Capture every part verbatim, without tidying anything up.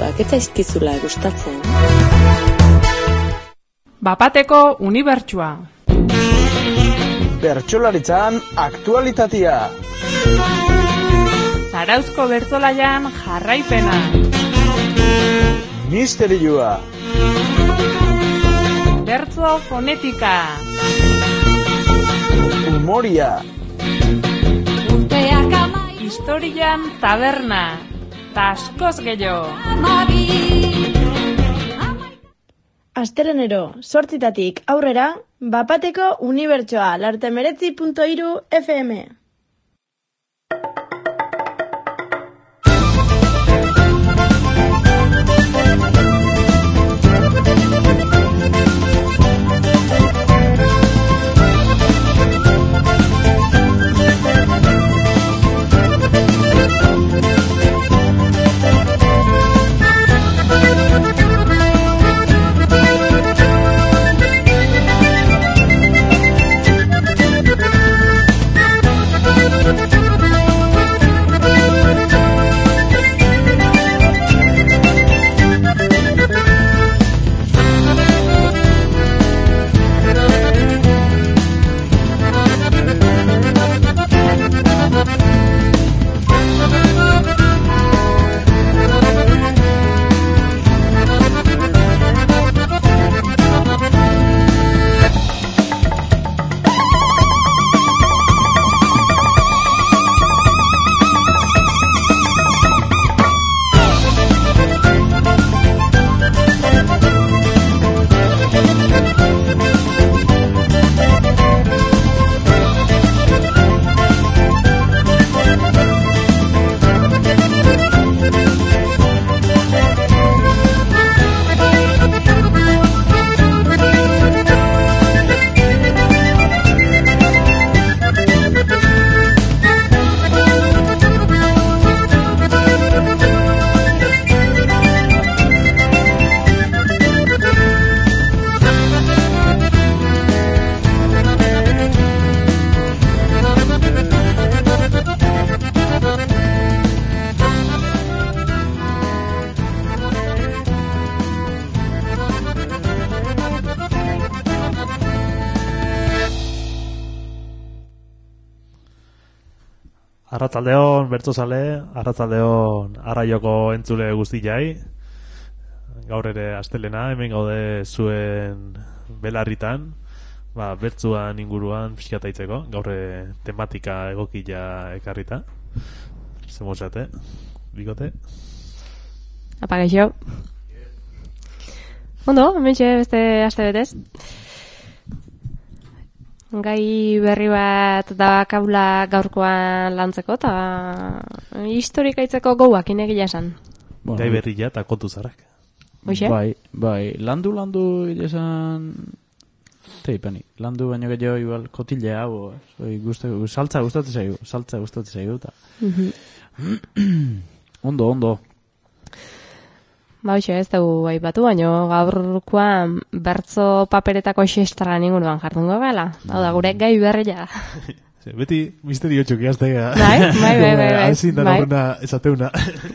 bertsoak ez zaizkizula gustatzen. Bapateko unibertsua. Bertsolaritzan aktualitatea. Zarauzko bertsolaian jarraipena. Misterioa. Bertso fonetika. Humoria. Historian taberna. Taskoz gehiago. Astelenero, sortzitatik aurrera, Bapateko unibertsoa, lartemeretzi punto hiru F M. Arratsaldeon bertsozale, arratsaldeon arraioko entzule guztiai. Gaur ere astelena, hemen gaude zuen belarritan, ba, bertsuan inguruan pixkata itzeko, gaur tematika egokia ekarrita. Zemozate, bikote? Apagaixo. Ondo, hemen beste aste betez. Gai berri bat da kaula gaurkoan lantzeko, eta historika itzeko gauak inegia esan. Bueno, gai berria eta kontu zarrak. Oixe? Bai, bai, landu, landu, esan... Teipani, landu baino gehiago igual kotilea hau, saltza gustatzen zaigu, saltza gustatzen zaigu, eta... Ondo, ondo. Ba, hoxe, ez dugu aipatu, baino gaurkoan bertso paperetako xestran inguruan jardungo gala. Hau da, gure gai berria. Beti misterio txuki aztega. Bai, bai, bai, bai. Hazin dara una esateuna.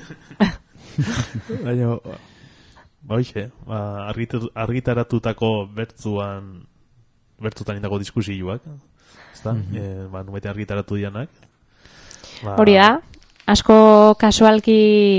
Baina, ba, hoxe, argitaratutako bertzuan, bertzutan indako diskusioak. Ezta? Ba, numete argitaratu dianak. Hori da, asko kasualki...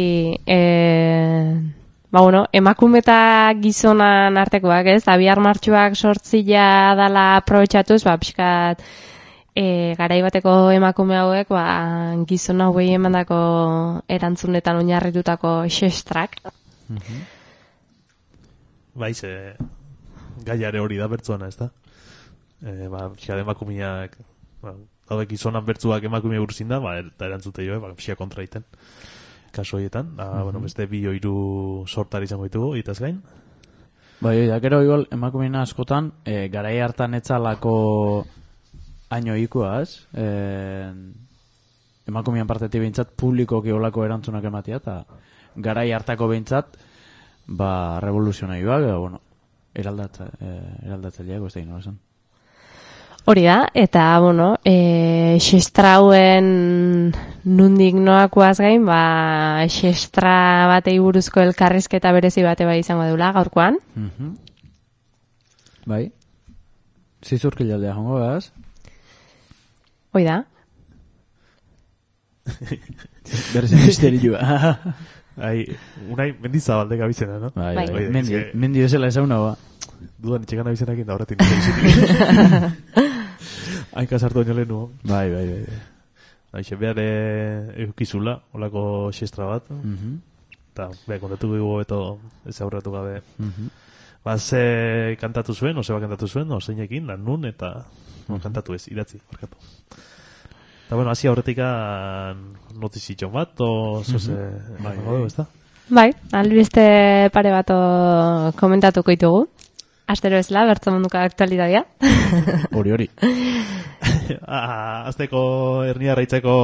Ba, bueno, emakume eta gizonan artekoak, ez? Da, bihar martxuak sortzila dala aprobetxatuz, ba, pixkat e, garai bateko emakume hauek, ba, gizon hauei emandako erantzunetan oinarritutako xestrak. Mm-hmm. Baiz, e, gaiare hori da bertzuana, ez da? E, ba, pixkat emakumeak, ba, daude gizonan bertzuak emakume gurzin da, ba, eta erantzute joe, ba, pixkat kontra iten. Kaso horietan, da, mm-hmm. bueno, beste bi oiru sortari izango ditugu, itaz gain. Bai, da, gero igual, emakumena askotan, e, garai hartan etzalako aino ikuaz, e, emakumean partetik behintzat publikoki olako erantzunak ematia, eta garai hartako behintzat, ba, revoluzionarioak, edo, bueno, eraldatza, e, eraldatzaileak, ez da ino esan. Hori da, eta, bueno, e, xestrauen nundik noakoaz gain, ba, xestra batei buruzko elkarrizketa berezi bate bai izango deula gaurkoan. Mhm. Bai. Zizurkilaldea jongo behaz. Hoi da. Berezi misterioa. Ai, unai mendizabalde gabizena, no? Bai, Bai. bai. Mendi, mendi bezala ezauna ba. Dudan itxekan abizenakin da horretin izan. Hainka sartu baino lehenu. Bai, bai, bai. Aixe, behar eukizula, olako xestra bat. Mhm. Eta, behar, kontatuko dugu beto ez aurratu gabe. Mhm. Ba, ze kantatu zuen, o ze ba kantatu zuen, o zeinekin, lan nun, eta no, kantatu ez, idatzi, barkatu. Eta, bueno, hasi aurretikan notizitxon bat, o zoze, bai, bai, ez da? Bai, albiste pare bato komentatuko ditugu. Astero ezla, bertzo munduko aktualitatea. Hori, hori. ah, azteko hernia raitzeko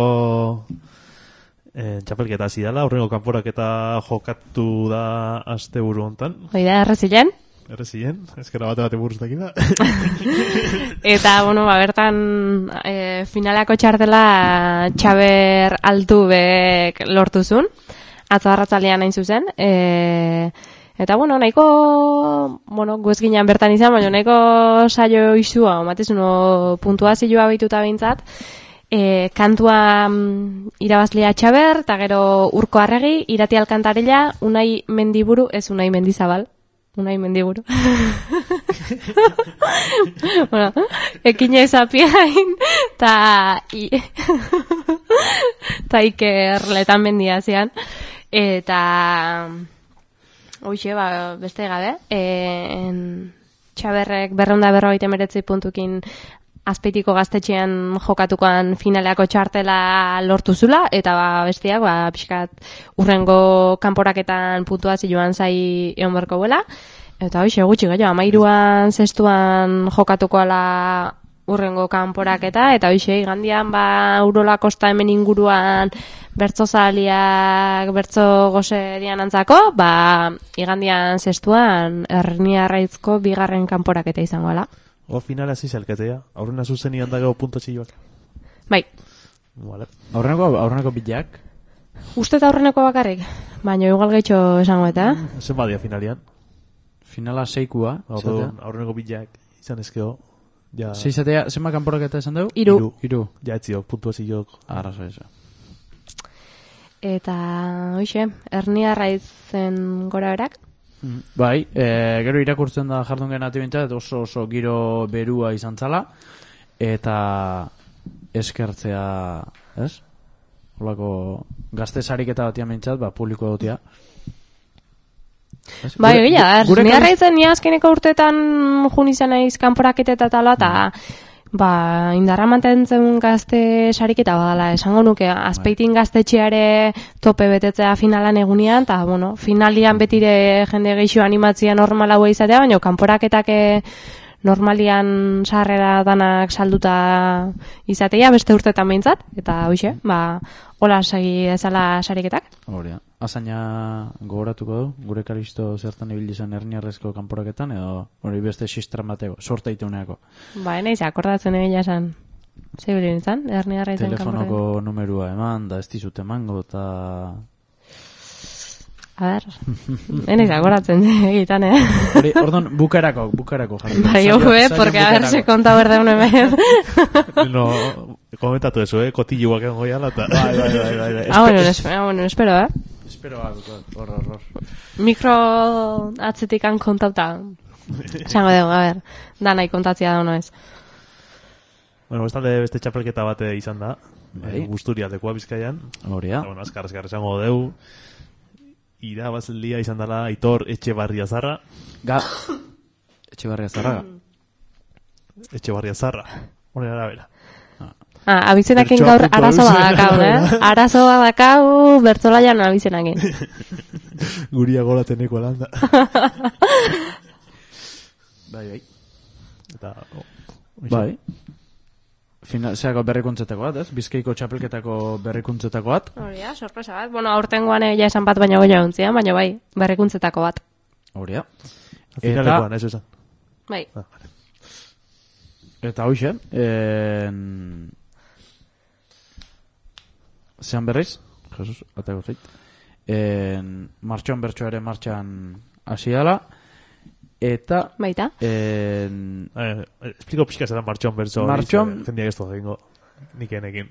eh, txapelketa hasi dela, horrengo kanporaketa jokatu da asteburu hontan. Hoi da, errezilen. Errezien, ezkera bate bate buruztak da. Eta, bueno, ba, bertan e, finalako txartela Txaber Altubek lortuzun. Atzo arratzalean hain zuzen. E, eta, bueno, nahiko, bueno, guez ginean bertan izan, baina nahiko saio izua, omatezuno puntuazioa bituta behintzat. E, kantua mm, irabazlea Txaber, eta gero Urko Arregi, Irati Alkantarella, Unai Mendiburu, ez Unai Mendizabal. Unai Mendiburu. Bueno, ekina izapiain, ta, i, ta Iker letan mendia zian. Eta, hoxe, ba, beste gabe, e, Txaberrek berreunda berrogeita meretzi puntukin Azpeitiko gaztetxean jokatukoan finaleako txartela lortu zula, eta ba, bestiak, ba, pixkat urrengo kanporaketan puntuazioan zai egon berko buela. Eta hoxe, gutxi gaio, amairuan zestuan jokatuko ala urrengo kanporaketa, eta hoxe, igandian, ba, Urola Kosta hemen inguruan bertzo zaliak, bertzo goze dian antzako, ba, igandian zestuan Herniarraizko bigarren kanporaketa izango ala. O finala hasi zelketea, aurrena zuzenian dago puntatxioak. Bai. Vale. Aurreneko, aurreneko bilak. Uste eta aurreneko bakarrik, baina igual gaitxo esango eta. Zen badia finalian. Finala seikua. Orduan, aurreneko bilak izan ezkeo. Ja... Seizatea, zenba kanporaketa esan dugu? Iru. Iru. Ja etziok, puntuazioak. Arrazo eso. Eta, hoxe, Herniarraizen gora berak. Bai, e, gero irakurtzen da jardun genati bintzat, oso oso giro berua izan zala, eta eskertzea, ez? Holako gazte sariketa batian bintzat, ba, publiko dutia. Bai, egia, Herniarraizen ni azkeneko urteetan jun izan naiz kanporaketa eta tala, eta ba, indarra mantentzen gazte sariketa badala, esango nuke, Azpeitin gaztetxeare tope betetzea finalan egunean, eta, bueno, finalian betire jende geixo animatzia normala hua izatea, baina kanporaketak normalian sarrera danak salduta izatea, beste urtetan behintzat, eta hoxe, ba, hola segi ezala sariketak. Hori, azaina gogoratuko du, gure kalisto zertan ibili zen Herniarrezko kanporaketan, edo hori beste sistran bateko, sorta iteuneako. Ba, nahiz, akordatzen egila esan, zebilin izan, Herniarraizen kanporaketan. Telefonoko numerua eman, da ez dizut emango, eta... A ber, enaiz akoratzen egiten, eh? Hori, ordon, bukarako, bukarako jarri. Bai, ojo, eh, porque a ver, se konta berde un hemen. No, komentatu eso, eh, kotilluak egon goiala, eta... Bai, bai, bai, bai, bai. Ah, bueno, espero, ah, bueno, espero, eh? Espero, hor, hor, hor. Mikro atzetikan kontauta. Zango dugu, a ver, danai kontatzia da, no ez. Bueno, bestalde beste txapelketa bate izan da, Bai. eh, Busturialdekoa Bizkaian. Hori da. Eta, bueno, azkar, azkar esango deu, irabazlia izan dela Aitor Etxebarria Zarra. Ga... Etxebarria Zarraga. Etxebarria Zarra. Honen arabera. Ah, abizenakin gaur arazo badakau, eh? Arazo badakau bertzolaian abizenakin. Guria golateneko landa. Bai, bai. Eta, oh, Bai. Final, zeako berrikuntzetako bat, ez? Bizkaiko txapelketako berrikuntzetako bat. Hori da, sorpresa bat. Bueno, aurtengoan ja esan bat baina goia ontzian, baina bai, berrikuntzetako bat. Hori da. finalekoan, ez esan. Bai. Ah, vale. Eta hoxe, en... zean berriz, Jesus, atako zait, en... martxoan bertsoa ere martxan hasi dala, eta... Baita. En... Eh, explico pixka zetan martxon bertso. Martxon... Jendiak ez du egingo nik enekin.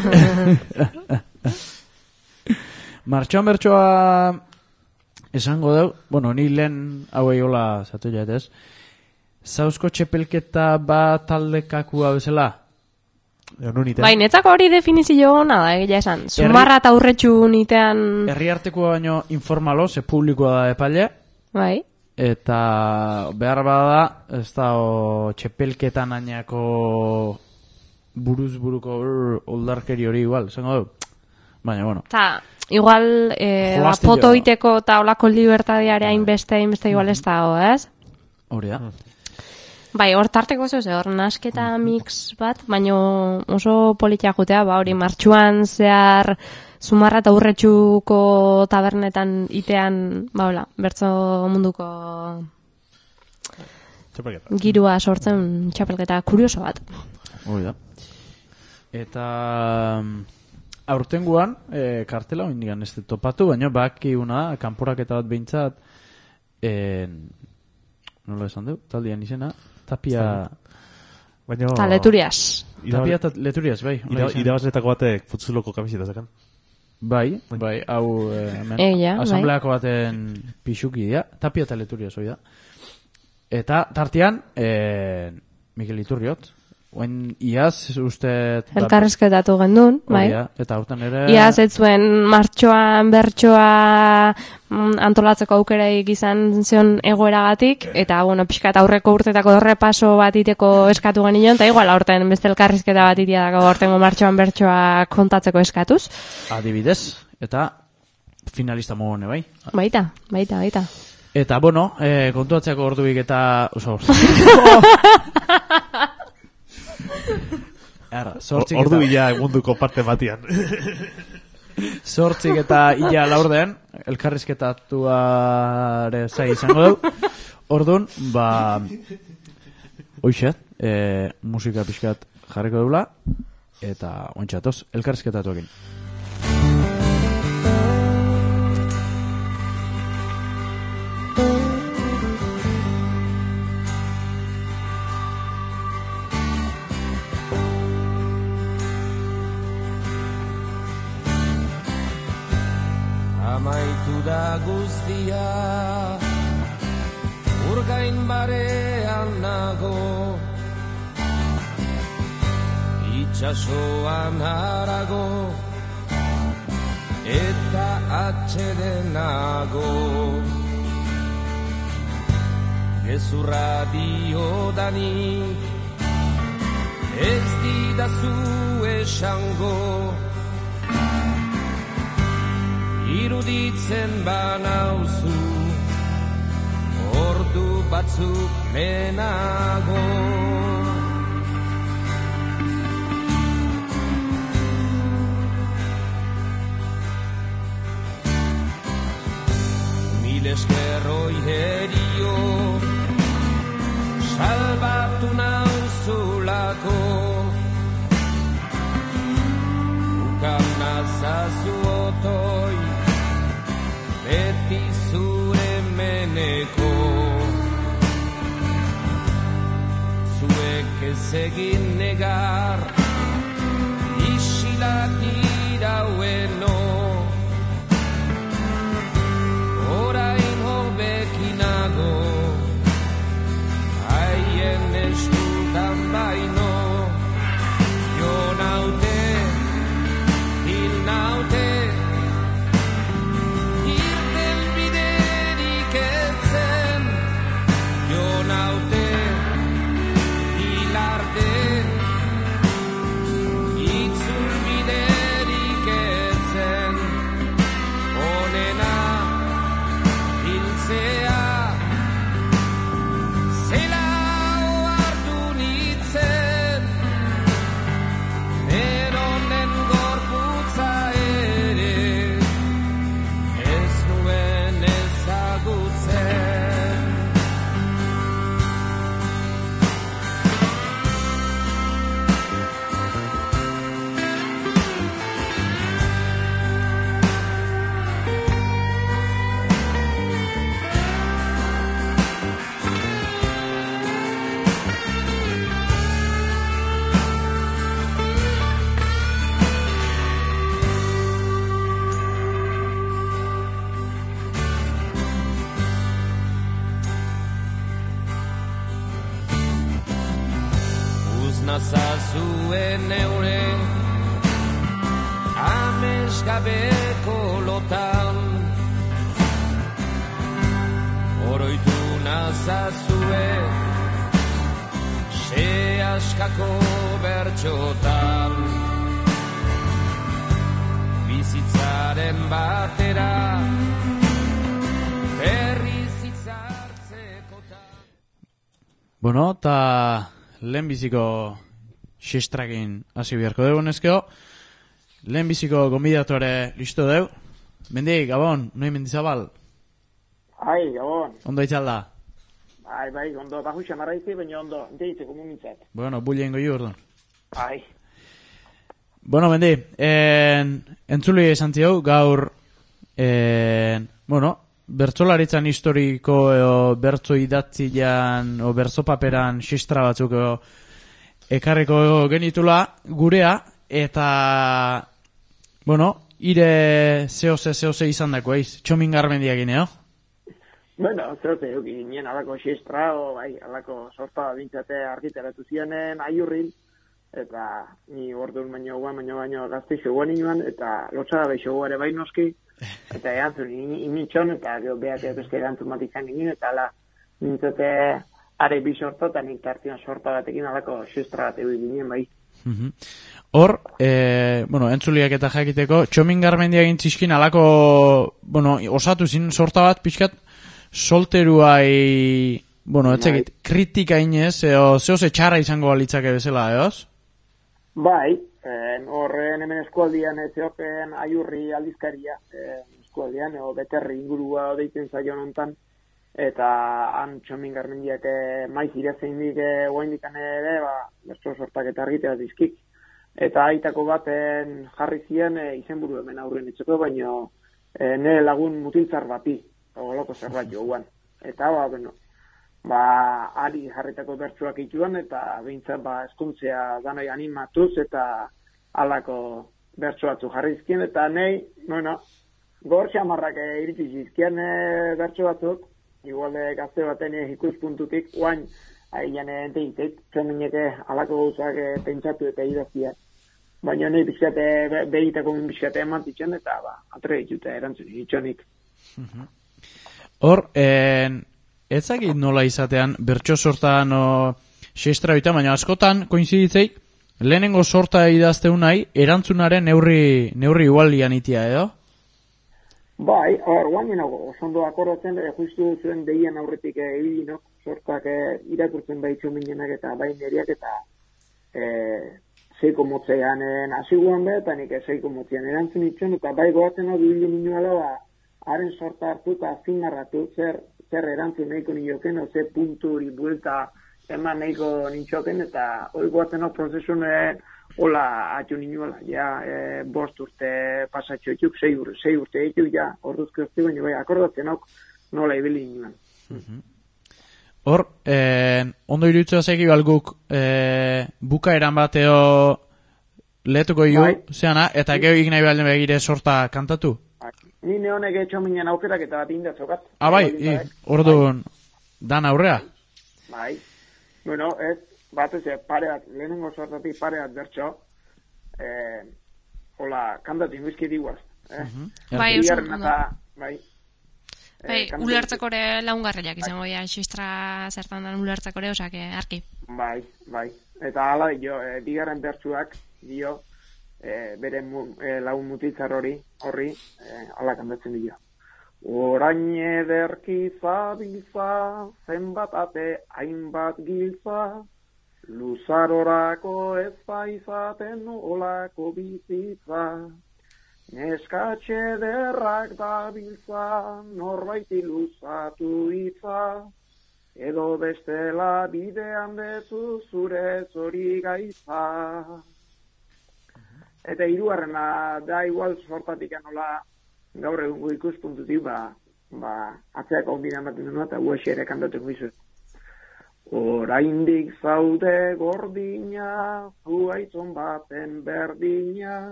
Martxoan bertsoa esango deu, bueno, ni lehen hauei hola zatu jaetez, zauzko txepelketa bat taldekakua bezala? Bai, netzako hori definizio ona da, egia esan. Zumarra eta urretxu nitean... Herriartekoa baino informalo, ze publikoa da epaile. Bai. Eta behar bada, ez da o, txepelketan ainako buruz buruko oldarkeri hori igual, esango du. Baina, bueno. Ta, igual, eh, ba, potoiteko eta olako libertadeare hainbeste, hainbeste igual ez dago, ez? Hori da. Bai, hor tarteko zeu, hor nasketa mix bat, baino oso politia jutea, ba, hori martxuan zehar Zumarra eta Urretxuko tabernetan itean, ba, hola, bertso munduko girua sortzen txapelketa kurioso bat. Hori da. Eta aurtenguan, e, kartela oindigan ez topatu, baina baki una, kanporaketa bat behintzat, e, nola esan du, taldean izena, Tapia... Baina... Ta leturiaz. Tapia eta leturiaz, bai. Irabazletako batek futzuloko kamiseta zakan. Bai, bai, hau hemen. Eia, asambleako baten pixuki dira. Tapia eta leturiaz, hoi da. Eta tartean, eh, Mikel Iturriot. Oen iaz, uste... Elkarrizketatu gendun, bai. Eta hortan ere... Iaz, ez zuen martxoan bertsoa antolatzeko aukereik izan zion egoeragatik, eta, bueno, pixkat aurreko urtetako dorrepaso bat iteko eskatu genion, eta igual aurten beste elkarrizketa bat itia dago aurtengo martxoan bertsoa kontatzeko eskatuz. Adibidez, eta finalista mogone, bai? Baita, baita, baita. Eta, bueno, eh, kontuatzeko orduik eta... Oso, Ordu ila munduko parte batian. Zortzik eta ila laurden, elkarrizketatuare zai izango du. Orduan, ba, oixet, e, musika pixkat jarriko dula, eta ointxatoz, elkarrizketatuekin. Amaitu da guztia, urgain barean nago, itxasoan harago, eta atxeden nago. Gezurra diodanik, ez didazu esango, iruditzen banauzu, ordu batzuk lehenago. Mil esker oiherio, salbatu nauzulako, ukan nazazu otoi, beti zure meneko. Zuek ez egin negar, isilak iraueno, orain hobekinago, haien eskutan baino, jo naute, hil naute, naute, hilarte, itzul biderik etzen, onena, hiltzea, zela oartu nitzen, neronen gorputza ere, ez nuen ezagutzen. nazazuen neure amesgabeko lotan oroitu nazazue se askako bertxotan bizitzaren batera berriz hitzartzekotan. Bueno, eta lehenbiziko xistrakin hasi beharko dugu nezkeo. Lehenbiziko gonbidatuare listo deu. Mendi, Gabon, noi Mendizabal? Ai, Gabon. Ondo itzalda? Bai, bai, ondo, baju xamarraizi, baina ondo, deitzeko mumintzat. Bueno, bulien goi urdun. Ai. Bueno, Mendi, en, entzuli esan ziau, gaur, en, bueno, bertsolaritzan historiko edo bertso idatzian o bertso paperan xistra batzuk edo ekarriko genitula gurea eta bueno, ire zehoze zehoze izan dako eiz, Txomin Garmendiak gineo? Bueno, zehoze, ginen alako xistra, o bai, alako sorta bintzate argitaratu zionen, aiurrin, eta ni orduan baino guan, baino baino gazte xoguan inoan, eta lotxada bai xogu ere bai noski, eta erantzun imitxon, eta gero behak beste erantzun bat izan ginen, eta ala, nintzate are bi sorta, eta nik tartian sorta batekin alako xistra bat egin ginen bai. Hor, e, bueno, entzuliak eta jakiteko, Txomin Garmendia egin txiskin alako, bueno, osatu zin sorta bat, pixkat, solteruai, bueno, etzekit, kritika inez, eo zehoze txarra izango balitzake bezala, eoz? Bai, horren hemen eskualdian ez zeopen aiurri aldizkaria, eh, eskualdian, o beterri ingurua deitzen zaion hontan, eta han Txomin Garmendiak maiz irezeindik oaindikan ere, ba, bertso sortak eta argitea dizkik. Eta aitako baten jarri ziren e, izenburu hemen aurren itzeko, baina e, nire lagun mutiltzar bati, ogoloko zerbait joan. Eta, ba, bueno, ba, ari jarritako bertsuak ituan, eta behintzat, ba, eskuntzea danoi animatuz, eta alako bertso batzu jarrizkien, eta nahi, bueno, gor xamarrak e, iritsi zizkien e, bertso batzuk, igual e, gazte baten e, ikuspuntutik, oain, ailan enteitek, txomineke alako gauzak e, pentsatu eta idazia. Baina nahi bizkate, be, behitako min bizkate eman ditzen, eta ba, atre ditute erantzun itxonik. Hor, en, etzakit nola izatean, bertso sortan o xestra oita, baina askotan, koinziditzei, lehenengo sorta idazteu nahi, erantzunaren neurri, neurri igualian itia, edo? Bai, hor, guainen hau, osondo akordatzen, e, justu zuen deien aurretik egilinok, sortak e, irakurtzen bai txominenak eta bai neriak, eta e, zeiko motzean hasiguan be, eta nik zeiko motzean erantzun itxon, eta bai goatzen hau duile minuela, ba, haren sorta hartu eta azingarratu, zer, zer erantzun nahiko nioken, o zer puntu hori buelta eman nahiko nintxoken, eta hori goatzen hau prozesun hola atxo minuela, ja, e, bost urte pasatxo etxuk, sei, ur, sei urte etxuk, ja, orduzko ezti, baina bai, akordatzen hau nola ibili nioen. Uh-huh. Hor, eh, ondo iruditzea zeki balguk eh, bukaeran bateo lehetuko iu, bai. Zeana, eta gero ignahi behalden begire sorta kantatu? Ni neonek etxo minen aukerak eta bat indatzokat. Ah, bai, orduan, dan aurrea? Bai, bueno, ez, bat ez, pare bat, lehenengo sortatik pare bat bertxo, eh, hola, kantatu inbizki diguaz. Eh? Uh-huh. Bai, oso, bai, Bai, eh, ulertzakore laungarriak izango ja, xistra zertan dan ulertzakore, osak, arki. Bai, bai. Eta hala, jo, e, digaren bertsuak, dio, e, bere mu, e, lagun mutitzar hori, horri, e, ala kantatzen dio. Orain ederki zabiltza, zenbat ate, hainbat giltza, luzarorako ez baizaten olako bizitza. Neskatxe derrak dabiltza, norbaiti luzatu hitza, edo bestela bidean bezu zure zori gaitza. Eta hirugarrena da igual sortatik anola gaur egungo ikuspuntutik, ba, ba, atzeak hau bidean baten denua, eta guexe ere kantatzen guizut. Oraindik zaude gordina, zuaitzon baten berdina,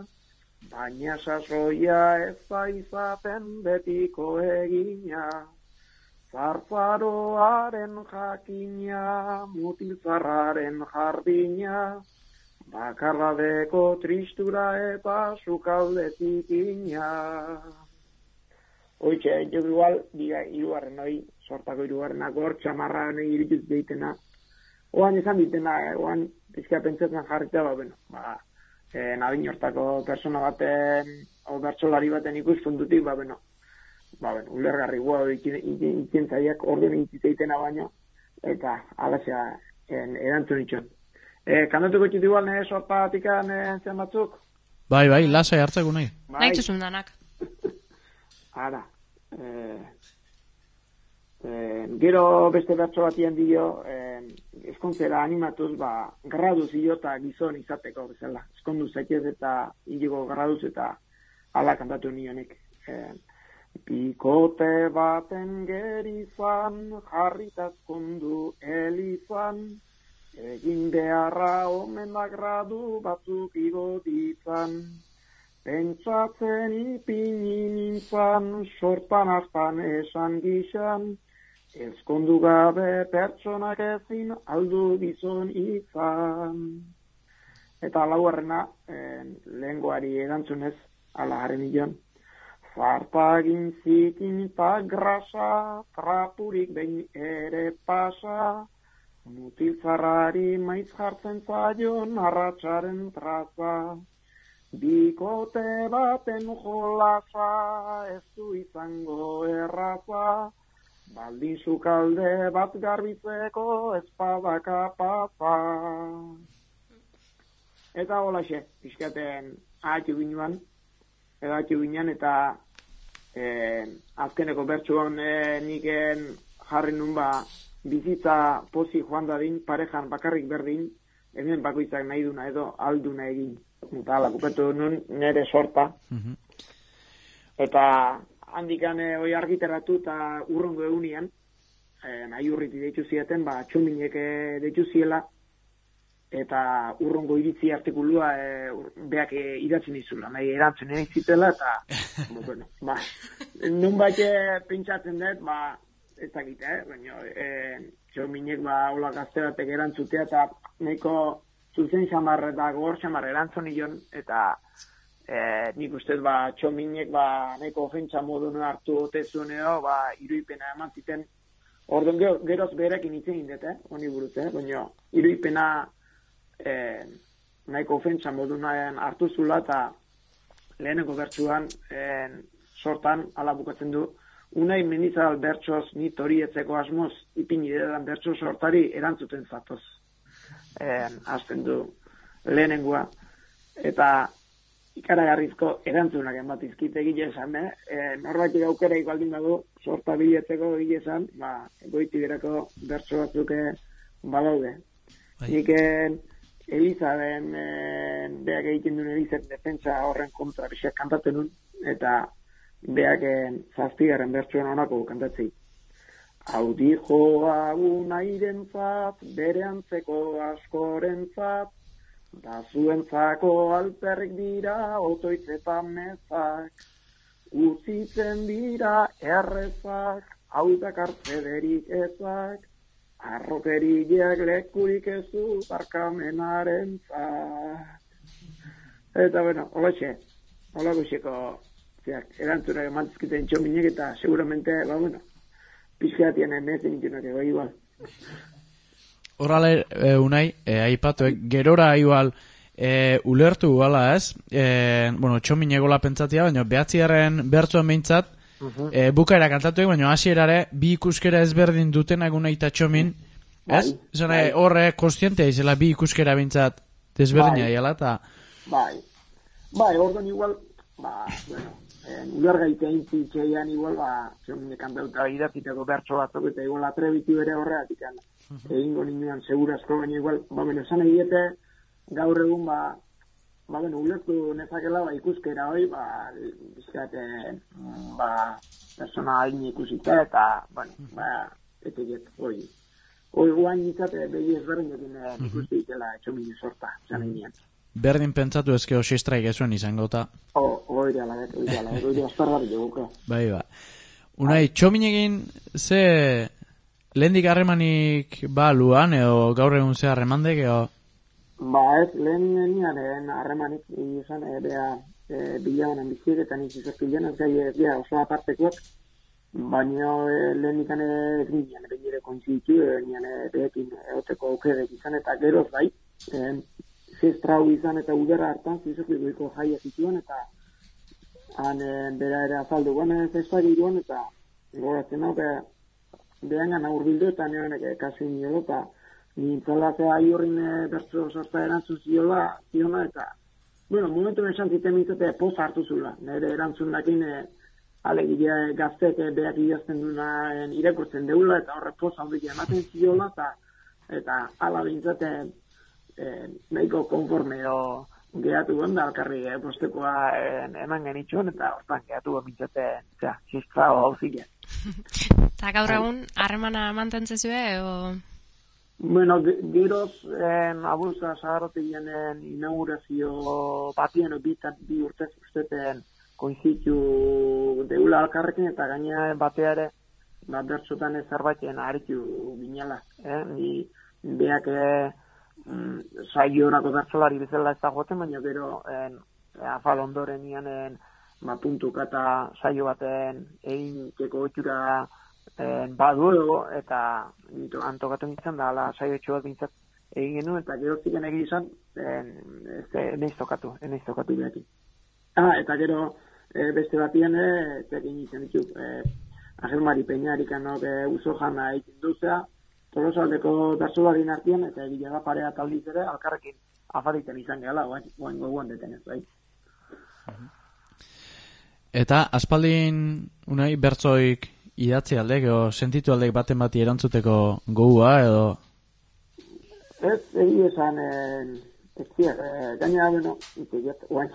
baina sasoia ez da izaten betiko egina. Zarzaroaren jakina, mutilzarraren jardina, bakarradeko tristura eta sukaldetik ina. Hoitxe, jo igual, diga, irugarren hoi, sortako irugarrenak hor, txamarra nahi irituz deitena. Oan esan ditena, eh, oan pizka pentsatzen jarrita, ba, bueno, ba, eh, nadin hortako persona baten, o bertsolari baten ikuspuntutik, ba, bueno, ba, bueno, ulergarri guau itzen zaiak orduan intitzeitena baino, eta alazea erantzun itxon. Eh, kantatuko txut igual, ne, sortatikan eh, zen batzuk? Bai, bai, lasai hartzeko nahi. Nahi txuzun danak. Ara, eh, eh, gero beste bertso batien dio, eh, eskontzera animatuz, ba, graduz io eta gizon izateko bezala. Eskondu zaitez eta inigo graduz eta ala kantatu nionek. Eh, Bikote baten gerizan, jarritazkondu elizan, egin beharra omenak gradu batzuk igo ditzan. Pentsatzen ipini nintzan, sortan hartan esan gizan, ezkondu gabe pertsonak ezin aldu gizon izan. Eta laugarrena, eh, lehengoari erantzunez, ala jarri nion. Zartagin zikin eta grasa, trapurik behin ere pasa, mutilzarrari maiz jartzen zaion arratsaren traza. Bikote baten jolasa, ez du izango erraza, baldin sukalde bat garbitzeko espadaka pasa. Eta holaxe, pixkaten ahatu ginuan, ahatu ginean eta eh, azkeneko bertsuan eh, niken jarri nun ba bizitza pozi joan dadin, parejan bakarrik berdin, hemen bakoitzak nahi duna edo alduna egin. Eta lakupetu nun nire sorta. Mm-hmm. Eta handikan e, oi argiteratu eta urrongo egunean, e, nahi urriti deitu zieten, ba, txominek deitu ziela, eta urrongo iritzi artikulua e, beak e, idatzen izula, nahi erantzen egin zitela, eta, bueno, ba, nun bate pentsatzen dut, ba, ez dakit, eh, baina, e, txominek, ba, hola gazte batek erantzutea, eta nahiko zuzen xamar eta gogor xamar erantzun nion, eta e, nik ustez ba, txominek ba, nahiko ofentsa modun hartu otezuneo, ba, iruipena eman ziten. Orduan gero, geroz berekin itzen indet, eh, honi buruz, eh, baina iruipena e, nahiko ofentsa modun hartu zula, eta leheneko bertsuan e, sortan ala bukatzen du, unai mendizal bertsoz nit hori etzeko asmoz ipini dedan bertso sortari erantzuten zatoz. Eh, azten du lehenengoa eta ikaragarrizko erantzunak emat izkite gile esan, eh? eh Norbaitik aukera igualdin badu sorta biletzeko gile esan, ba, goiti gerako bertso batzuk badaude. Nik Elizaren eh, beak egiten duen Elizaren defentsa horren kontra bixak kantaten nun, eta beak zaztigaren bertsoan honako kantatzei. Audi joa unairentzat, bere antzeko askorentzat, da zuentzako alperrik dira, otoitzetan mezak, utzitzen dira errezak, hau dakartzederik ezak, arrokeriak lekurik ezu, barkamenaren zak. Eta, bueno, holaxe, holagoxeko, erantzunak emantizkiten txominek, eta seguramente, ba, bueno, pixkatien enezen itunak ego igual. Horrale, e, unai, e, aipatu, e, gerora igual e, ulertu gala ez, e, bueno, txominegola pentsatia, baina behatziaren bertzuan behintzat, uh-huh. e, bukaera kantatuek, baina hasierare bi ikuskera ezberdin dutenak unai eta txomin, ez? Zene, bai. Horre, konstientea izela bi ikuskera behintzat desberdina diala, eta... Bai, bai, orduan igual, ba, bueno, ulergaita intzitxeian igual, ba, txominek kantauta idatziteko bertso batzuk, eta igual atrebitu ere horreatik, egingo ninuan segurazko, baina igual, ba, bueno, esan egiete, gaur egun, ba, ba, bueno, ulertu nezakela, ba, ikuskera hoi, ba, bizkate, ba, persona hain ikusita, eta, bueno, ba, etekiet, hoi, hoi guain izate, behi ezberdinekin ikuste itela txomine sorta, zan eginean. Berdin pentsatu ezke osistraik ezuen izango, eta... Oire ala, oire ala, oire aspergarri dugu. Bai, ba. Unai, txominekin ze lehendik harremanik ba luan, edo gaur egun ze harremandek, edo? Ba ez, lehen nian harremanik izan, e, bea, e, bila honen bizik, eta nik izazpilean, ez gai, ez gai, oso apartekoak, baina e, lehen ikan ez ginen, begire kontzitu, e, nian e, behekin eoteko aukedek izan, eta geroz bai, e, zestrau izan eta udara hartan, zizokik goiko jaia zituen, eta han e, bera ere azaldu guen zestari iruan, eta goratzen hau, behan gana urbildu, eta nean kasi niola, eta nintzala zea aiurrin e, bertso sorta erantzun ziola, ziona, eta, bueno, momentu esan ziten mintzate poz hartu zula, nire erantzun dakin, e, alegile gaztek e, beak idazten duna e, irakurtzen deula, eta horre poz handik ematen ziola, eta, eta ala bintzate, e, nahiko konforme o, gehatu gonda, alkarri e, postekoa e, eman genitxun, eta hortan gehatu bintzate, zera, ziztra hau zile. Eta gaur egun, harremana mantentzezue, o... Bueno, geroz, en, abultza zagarrotegian inaugurazio batien, bitat, bi urtez usteten koinzitu deula alkarrekin, eta gaina batea ere, ba, bertxotan zerbaiten aritu ginela. Eh? Ni beak mm, saiorako bertxolari bezala ez da joten, baina gero en, afal ondoren nianen ba, puntuka eta saio baten egin keko otxura En, badu ego, eta antokatu nintzen da, ala saio etxu bat bintzat egin genuen, eta gero ziken egin izan, eneiz tokatu, eneiz tokatu behaki. Ah, eta gero e, beste batien, tekin izan ditu, e, Angel Mari Peñarik anok e, uso jana egin duzea, Tolosaldeko bertsolarien artean, eta egile da parea taldiz ere, alkarrekin afaritzen izan gehala, oain goguan detenez, bai. Eta, aspaldin, unai, bertzoik idatzi aldek, o sentitu aldek baten bati erantzuteko goua, edo? Ez, egi esan, ez zia, gaina, bueno, ikuiet, oain,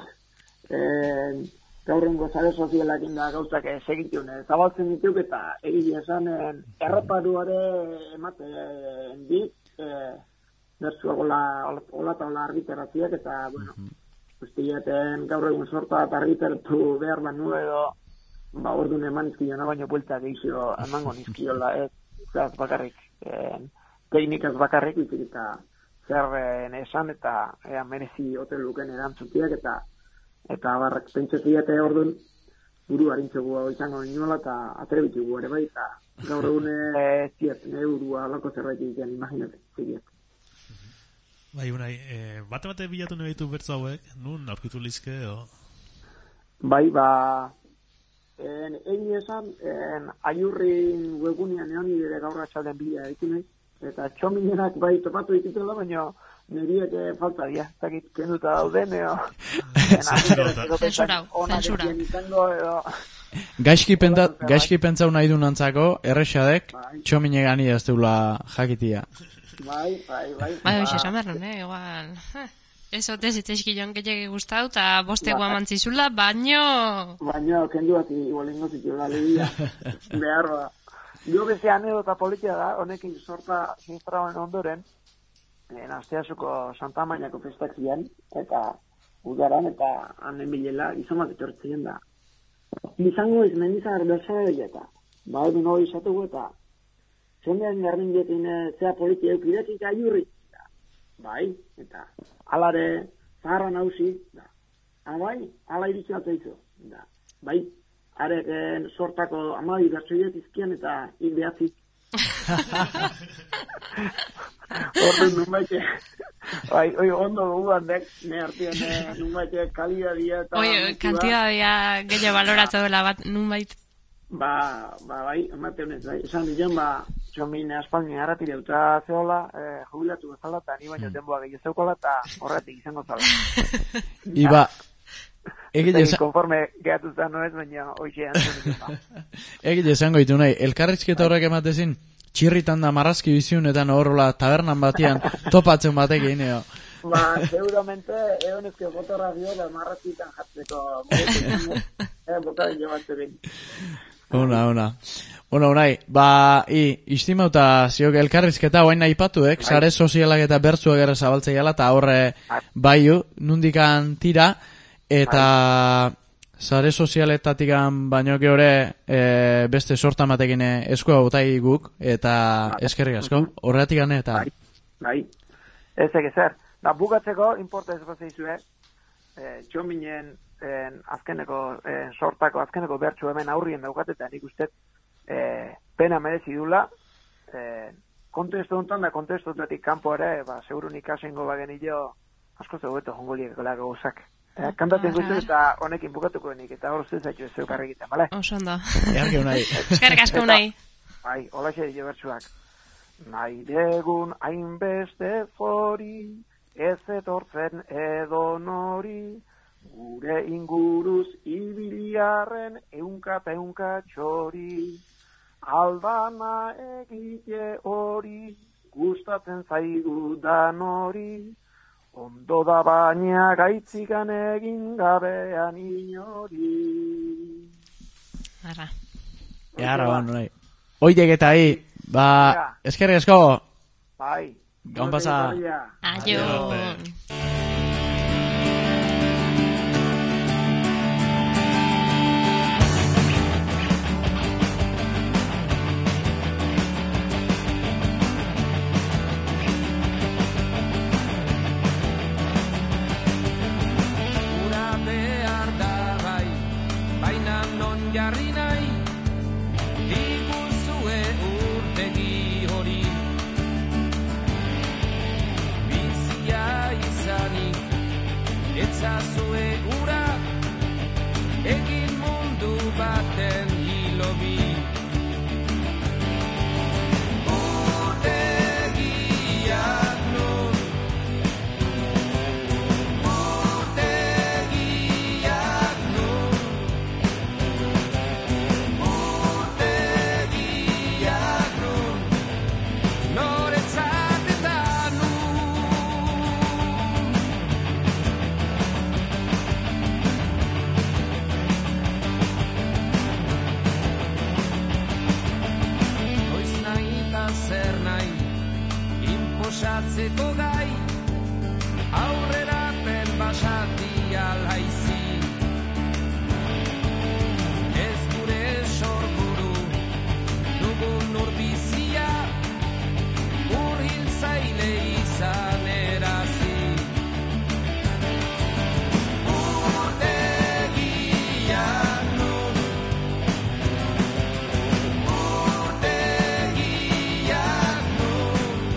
gaurrengo zare sozialakin da gauzak segitun, zabaltzen dituk, eta egi esan, erreparuare ematen dit, bertzuak ola eta ola argiteratziak, eta, bueno, guztiaten gaur egun sorta eta argiteratu behar banu edo, ba, orduan eman izkiona, baina buelta gehizio emango nizkiola, ez, zaz bakarrik, eh, teknikaz bakarrik, izik eta zer eh, esan, eta ea merezi hotel luken erantzutiak, eta eta barrak pentsetiak orduan buru harintzugu hau izango ninola, eta atrebitugu ere bai, eta gaur egun ez ziet, ne burua lako zerbait egiten, imaginatzen, zigiet. Bai, unai, eh, bate-bate bilatu nahi ditu bertzo hauek, nun aurkitu lizke, edo? Bai, ba... En, egin esan, en, aiurrin webgunean egon nire gaur atxaldean bila ekin nahi, eta txominenak bai topatu ditutela, baina niriek eh, falta dia, zakit kenduta dauden, eo... Zensurau, zensurau. Gaizki pentsau nahi du nantzako, errexadek, txomine gani ez deula jakitia. Bai, bai, bai. Bai, hoxe, esan behar nun, eh, igual... Ez ote zitezkilon gehiagi gustau, eta bosteko amantzizula, baino... Baino, kendu bat igualengo zitula, lehia. Behar ba. Jo beste anedota politia da, honekin sorta zintrauen ondoren, en asteasuko Santa Mañako festak zian, eta udaran, eta hanen bilela, izomak etortzien da. Izango iz, mendizan erbezara eta, ba, edu no izatugu, eta zondean garbin jekin zea politia eukidetik aiurri. Bai, eta alare zaharra nauzi, da. Ah, bai, ala iritsi bat eizu, da. Bai, areken sortako amabi bertsoiet izkian eta hil behatzik. Horren nun baite, bai, oi, ondo gugan dek, ne hartien nun baite kalidadia eta... Oi, kantidadia gehiago baloratza dela bat nun baite. Ba, ba, bai, emate honez, bai, esan ditzen, ba, txomin aspaldi arratire duta zehola, eh, jubilatu bezala, eta ni baino denboa gehiago zeukola, eta horretik izango zala. Iba, egile esan... Konforme gehatu zen noez, baina hoxe antzen dut. Egile esango ditu nahi, elkarrizketa horrek ematezin, txirritan da marrazki biziun, eta horrela tabernan batian topatzen batekin, eo. Ba, seguramente, egon ezke fotografio da marrazkitan jatzeko, eh, botaren jobatzen. Una, una. Bueno, unai, ba, i, istimauta ziok elkarrizketa oain nahi patuek, sare sozialak eta bertzuak ere zabaltzea gala, eta horre baiu, nundikan tira, eta sare sozialetatik baino geore e, beste sorta matekin eskua botai guk, eta eskerrik asko, horretik gane, eta... Bai, bai, ez egezer. Da, bukatzeko, importa ez bazeizue, eh, txominen eh, azkeneko, eh, sortako azkeneko bertsu hemen aurrien daukatetan nik uste eh, pena merezi dula, eh, kontestu honetan da kontestuetik kanpo ere, ba, segurun ikasengo bagenillo asko zeugeto jongo liekela gauzak. Eh, kantatzen goizu eta honekin bukatuko denik, eta hor zuen zaitu ez zeukar egiten, bale? Oso ondo. Earki unai. Eskerrik asko unai. Bai, hola xe dio bertsuak. Nahi degun hainbeste fori, ez etortzen edo nori, gure inguruz ibiliarren eunka eta eunka txori. Aldana egite hori, gustatzen zaigu danori, ondo da baina gaitzikan egin gabean inori. Arra. Earra, ba, nolai. Oitek eta hi, ba, eskerrik asko. Bai. Gaun pasa. Aio. Jarri nahi, ikuzue urtegi hori, bizia izanik, etzazue ura, egin mundu baten hilobi. Urtegiak non, urtegiak non, Osatzeko gai, aurrera pen basati alaizi. Ez gure sorburu, dugun urbizia, urhil zaile izan erazi. Urtegiak non, urtegiak non,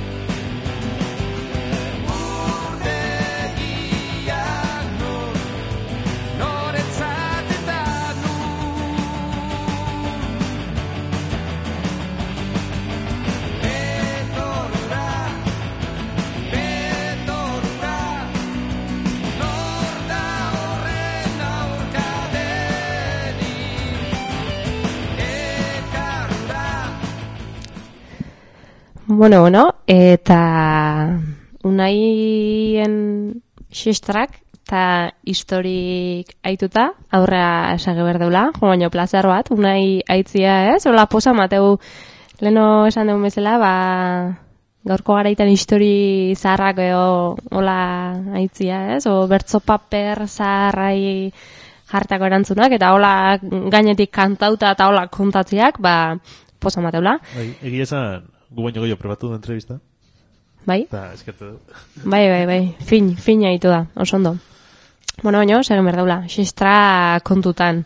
Bueno, bueno, eta unaien xistrak eta historik aituta, aurra esage berdeula, jo baino plazer bat, unai aitzia ez, hola posa mateu, leno esan dugun bezala, ba, gaurko garaitan histori zaharrak edo hola aitzia ez, o bertso paper zaharrai jartako erantzunak, eta hola gainetik kantauta eta hola kontatziak, ba, posa mateula. Bai, egia esan, gu baino goio probatu du entrevista. Bai? Eta eskertu du. Bai, bai, bai, fin, fin haitu da, oso ondo. Bueno, baino, segen berdaula, xistra kontutan.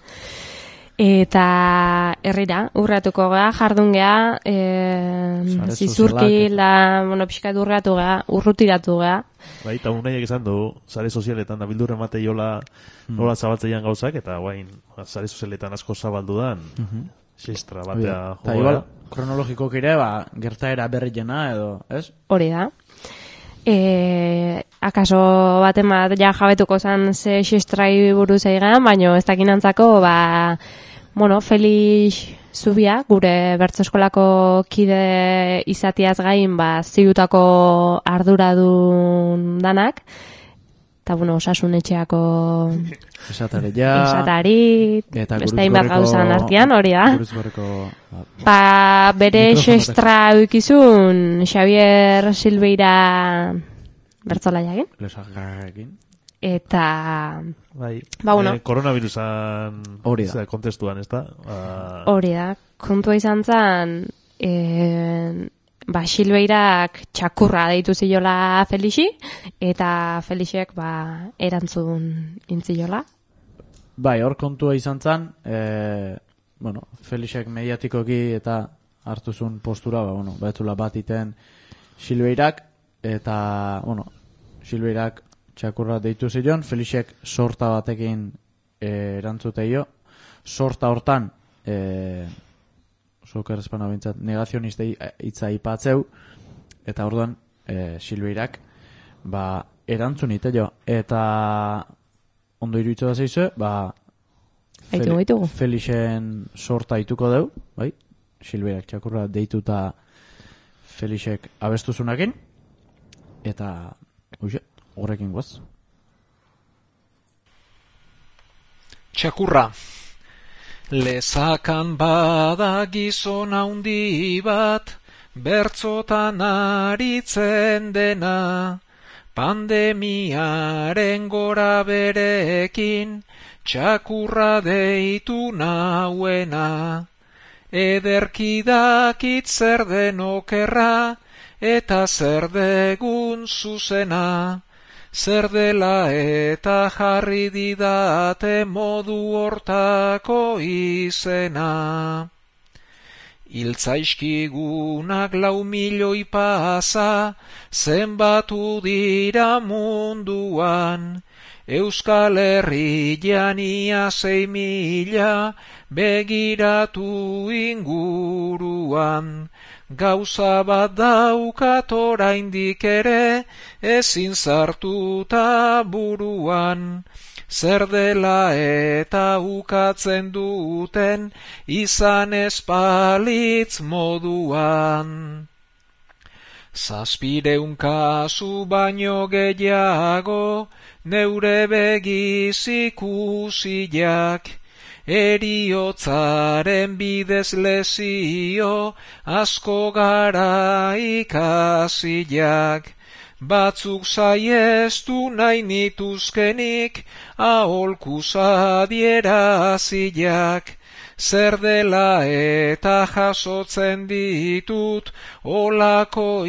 Eta herrira, urratuko gea, jardun gea, e, zizurki, la, bueno, pixkat urratu gea, urrutiratu gea. Bai, eta unaiek esan du, sare sozialetan, da bildurre matei hola, hola zabaltzeian gauzak, eta guain, sare sozialetan asko zabaldu dan, xistra batea joa. Eta igual, kronologiko kire, ba, gertaera berriena edo, ez? Hori da. E, akaso baten bat ja jabetuko zen ze xistrai buruz eigan, baino ez dakinantzako, ba, bueno, Felix Zubia, gure bertso eskolako kide izatiaz gain, ba, ziutako arduradun danak, eta, bueno, osasun etxeako esatari ja, esatari, beste hainbat gauzan artean, hori da. Ba, bere xestra uikizun Xavier Silveira bertzolaiakin. Lesagarekin. eta Bai, ba, bueno. eh, koronavirusan Hori da. zera, kontestuan, ez da? Ba, hori da, kontua izan zen, e, ba, Silveirak txakurra deitu ziola Felixi, eta Felixek ba, erantzun intziola. Bai, hor kontua izan zen, e, bueno, Felixek mediatikoki eta hartu zuen postura, ba, bueno, betzula bat iten Silveirak, eta, bueno, Silveirak txakurra deitu zion, Felixek sorta batekin e, erantzuteio, sorta hortan, e, soker espana bintzat, negazionistei hitza ipatzeu, eta orduan e, Silveirak ba, erantzun iteio, eta ondo iruditu da zeizue, ba, Aitu gaitugu. Felixen sorta ituko deu, bai? Silveirak txakurra deituta Felixek abestuzunakin, eta uxe, horrekin guaz. Txakurra. Lezakan bada gizon handi bat, bertzotan aritzen dena, pandemiaren gora berekin, txakurra deitu nauena. Ederki dakit zer den okerra, eta zer degun zuzena, zer dela eta jarri didate modu hortako izena. Hiltzaizkigunak lau milioi pasa, zenbatu dira munduan, Euskal Herrian ia sei mila, begiratu inguruan. Gauza bat daukat oraindik ere, ezin sartuta buruan. Zer dela eta ukatzen duten, izan espalitz moduan. Zazpireun kasu baino gehiago, neure begiz ikusiak, eriotzaren bidez lezio, asko gara ikasiak. Batzuk saiestu nahi nituzkenik, aholkuz adieraziak. Zer dela eta jasotzen ditut, olako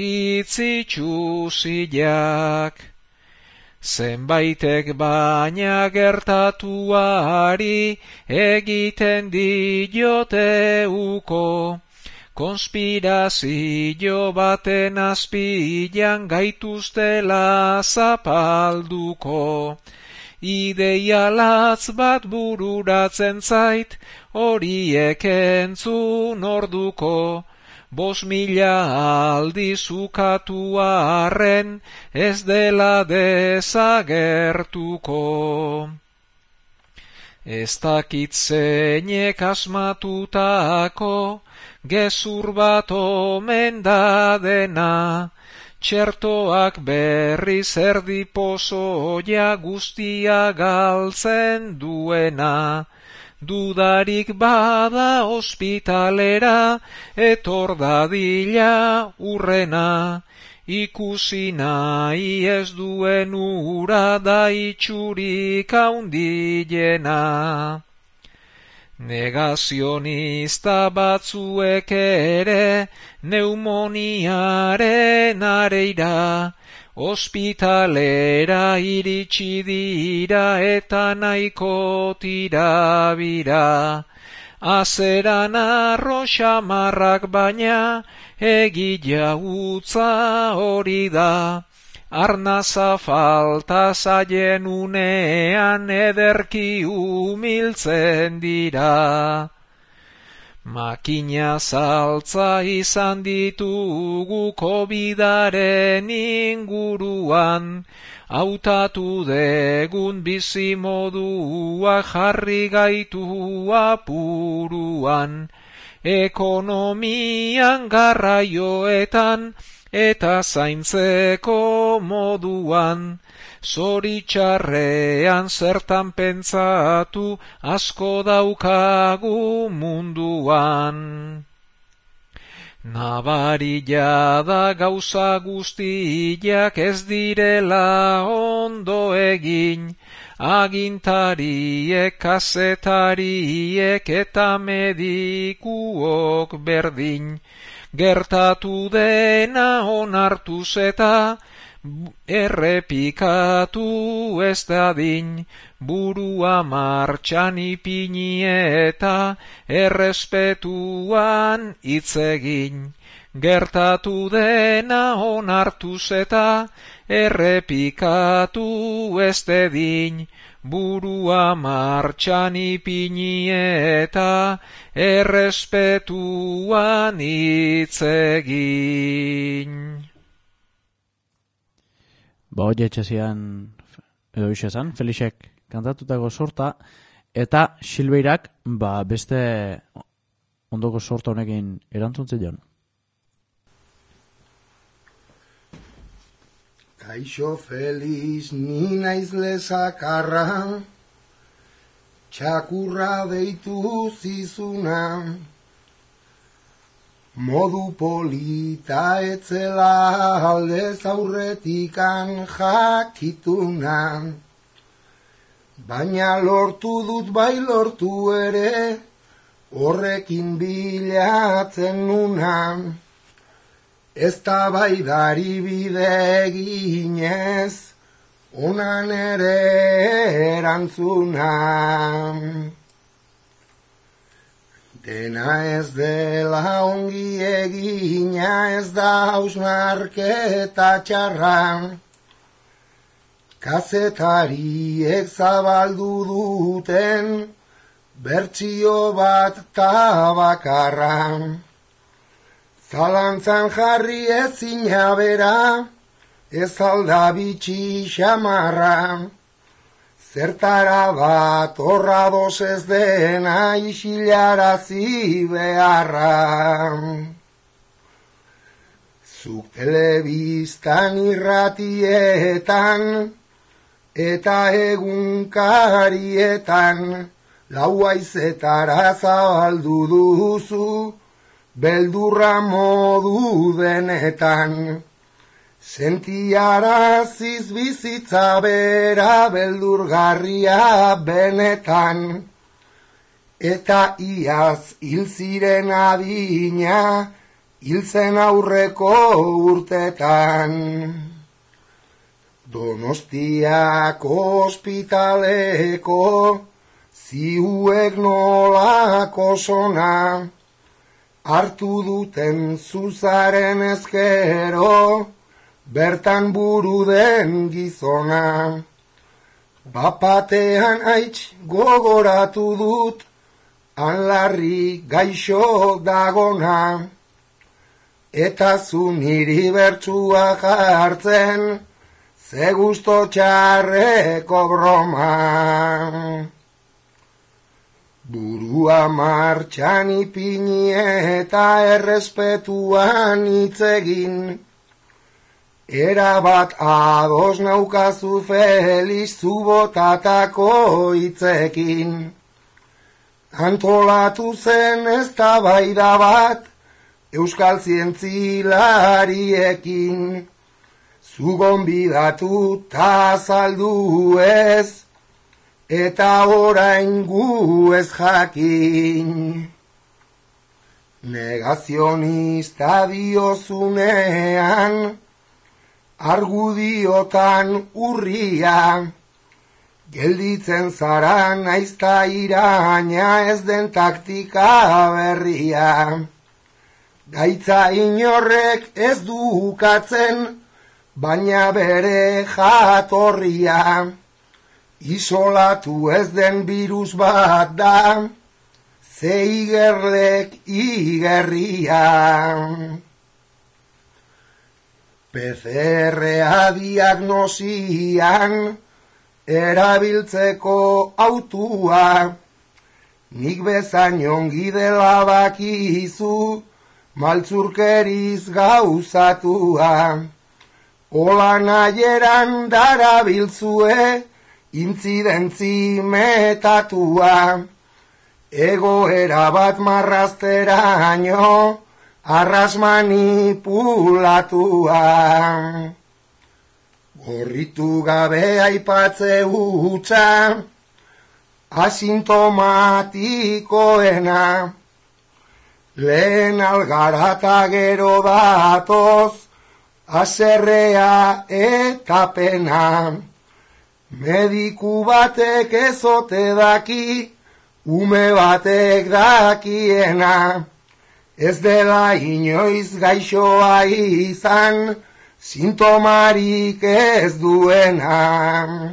itzitsuziak. Zenbaitek baina gertatuari, egiten diote uko. Konspirazio baten azpilan gaituztela zapalduko. Ideia latz bat bururatzen zait, horiek entzun orduko. Bos mila aldiz ukatu arren, ez dela desagertuko. Ez dakit zeinek asmatutako, gezur bat omen da dena, txertoak berriz erdi pozoia guztia galtzen duena. Dudarik bada ospitalera, etor dadila urrena, ikusi nahi ez duen ura da itxurik haundilena. Negazionista batzuek ere, neumoniaren areira, ospitalera iritsi dira eta nahiko tirabira. Azeran arro xamarrak baina, egila utza hori da. Arnaza falta zaien unean ederki umiltzen dira. Makina saltza izan ditugu kobidaren inguruan, hautatu degun bizimodua jarri gaitu apuruan. Ekonomian garraioetan eta zaintzeko moduan, zoritxarrean zertan pentsatu asko daukagu munduan. Nabarila da gauza guztiak ez direla ondo egin, agintariek, kazetariek eta medikuok berdin. Gertatu dena onartuz eta errepikatu ez dadin, burua martxan ipini eta errespetuan hitz egin. Gertatu dena onartuz eta errepikatu ez dadin, burua martxan ipini eta errespetuan hitz egin. Ba, hori etxezian, edo izan, Felixek kantatutako sorta, eta Silbeirak, ba, beste ondoko sorta honekin erantzuntzen joan. Kaixo Felix, ni naiz lezakarra, txakurra deitu zizuna, modu polita etzela aldez aurretikan jakituna, baina lortu dut bai lortu ere, horrekin bilatzen nuna, ez da bai dari bide eginez, onan ere erantzuna. Dena ez dela ongi egina, ez da hausnarketa txarra, kazetariek zabaldu duten bertsio bat tabakarra. Zalantzan jarri ezina bera, ez alda bitxi xamarra, zertara bat horra doz ez dena isilarazi beharra. Zuk telebistan irratietan eta egunkarietan lau haizetara zabaldu duzu, beldurra modu denetan. Sentiaraziz bizitza bera beldurgarria benetan, eta iaz hil ziren adina, hil zen aurreko urtetan. Donostiako ospitaleko ziuek nolako sona, hartu duten zuzaren ezkero, bertan buru den gizona. Bapatean aitz gogoratu dut, anlarri gaixo dagona, eta zu niri bertsua jartzen, ze gusto txarreko broma. Burua martxan ipini eta errespetuan hitz egin, erabat ados naukazu Felix zubotatako hitzekin. Antolatu zen eztabaida bat euskal zientzilariekin, zu gonbidatu ta azaldu ez, eta orain gu ez jakin. Negazionista diozunean, argudiotan urria, gelditzen zara naizta iraina ez den taktika berria. Gaitza inorrek ez du ukatzen, baina bere jatorria. Isolatu ez den virus bat da, ze igerlek igerria. P C R-a diagnosian erabiltzeko autua, nik bezain ongi dela bakizu, maltzurkeriz gauzatua. Ola nahieran darabiltzue, intzidentzi metatua, egoera bat marrazteraino, arras manipulatua. Gorritu gabe aipatze hutsa, asintomatikoena, lehen algarata gero datoz, aserrea eta pena. Mediku batek ezote daki, ume batek dakiena, ez dela inoiz gaixoa izan, sintomarik ez duena.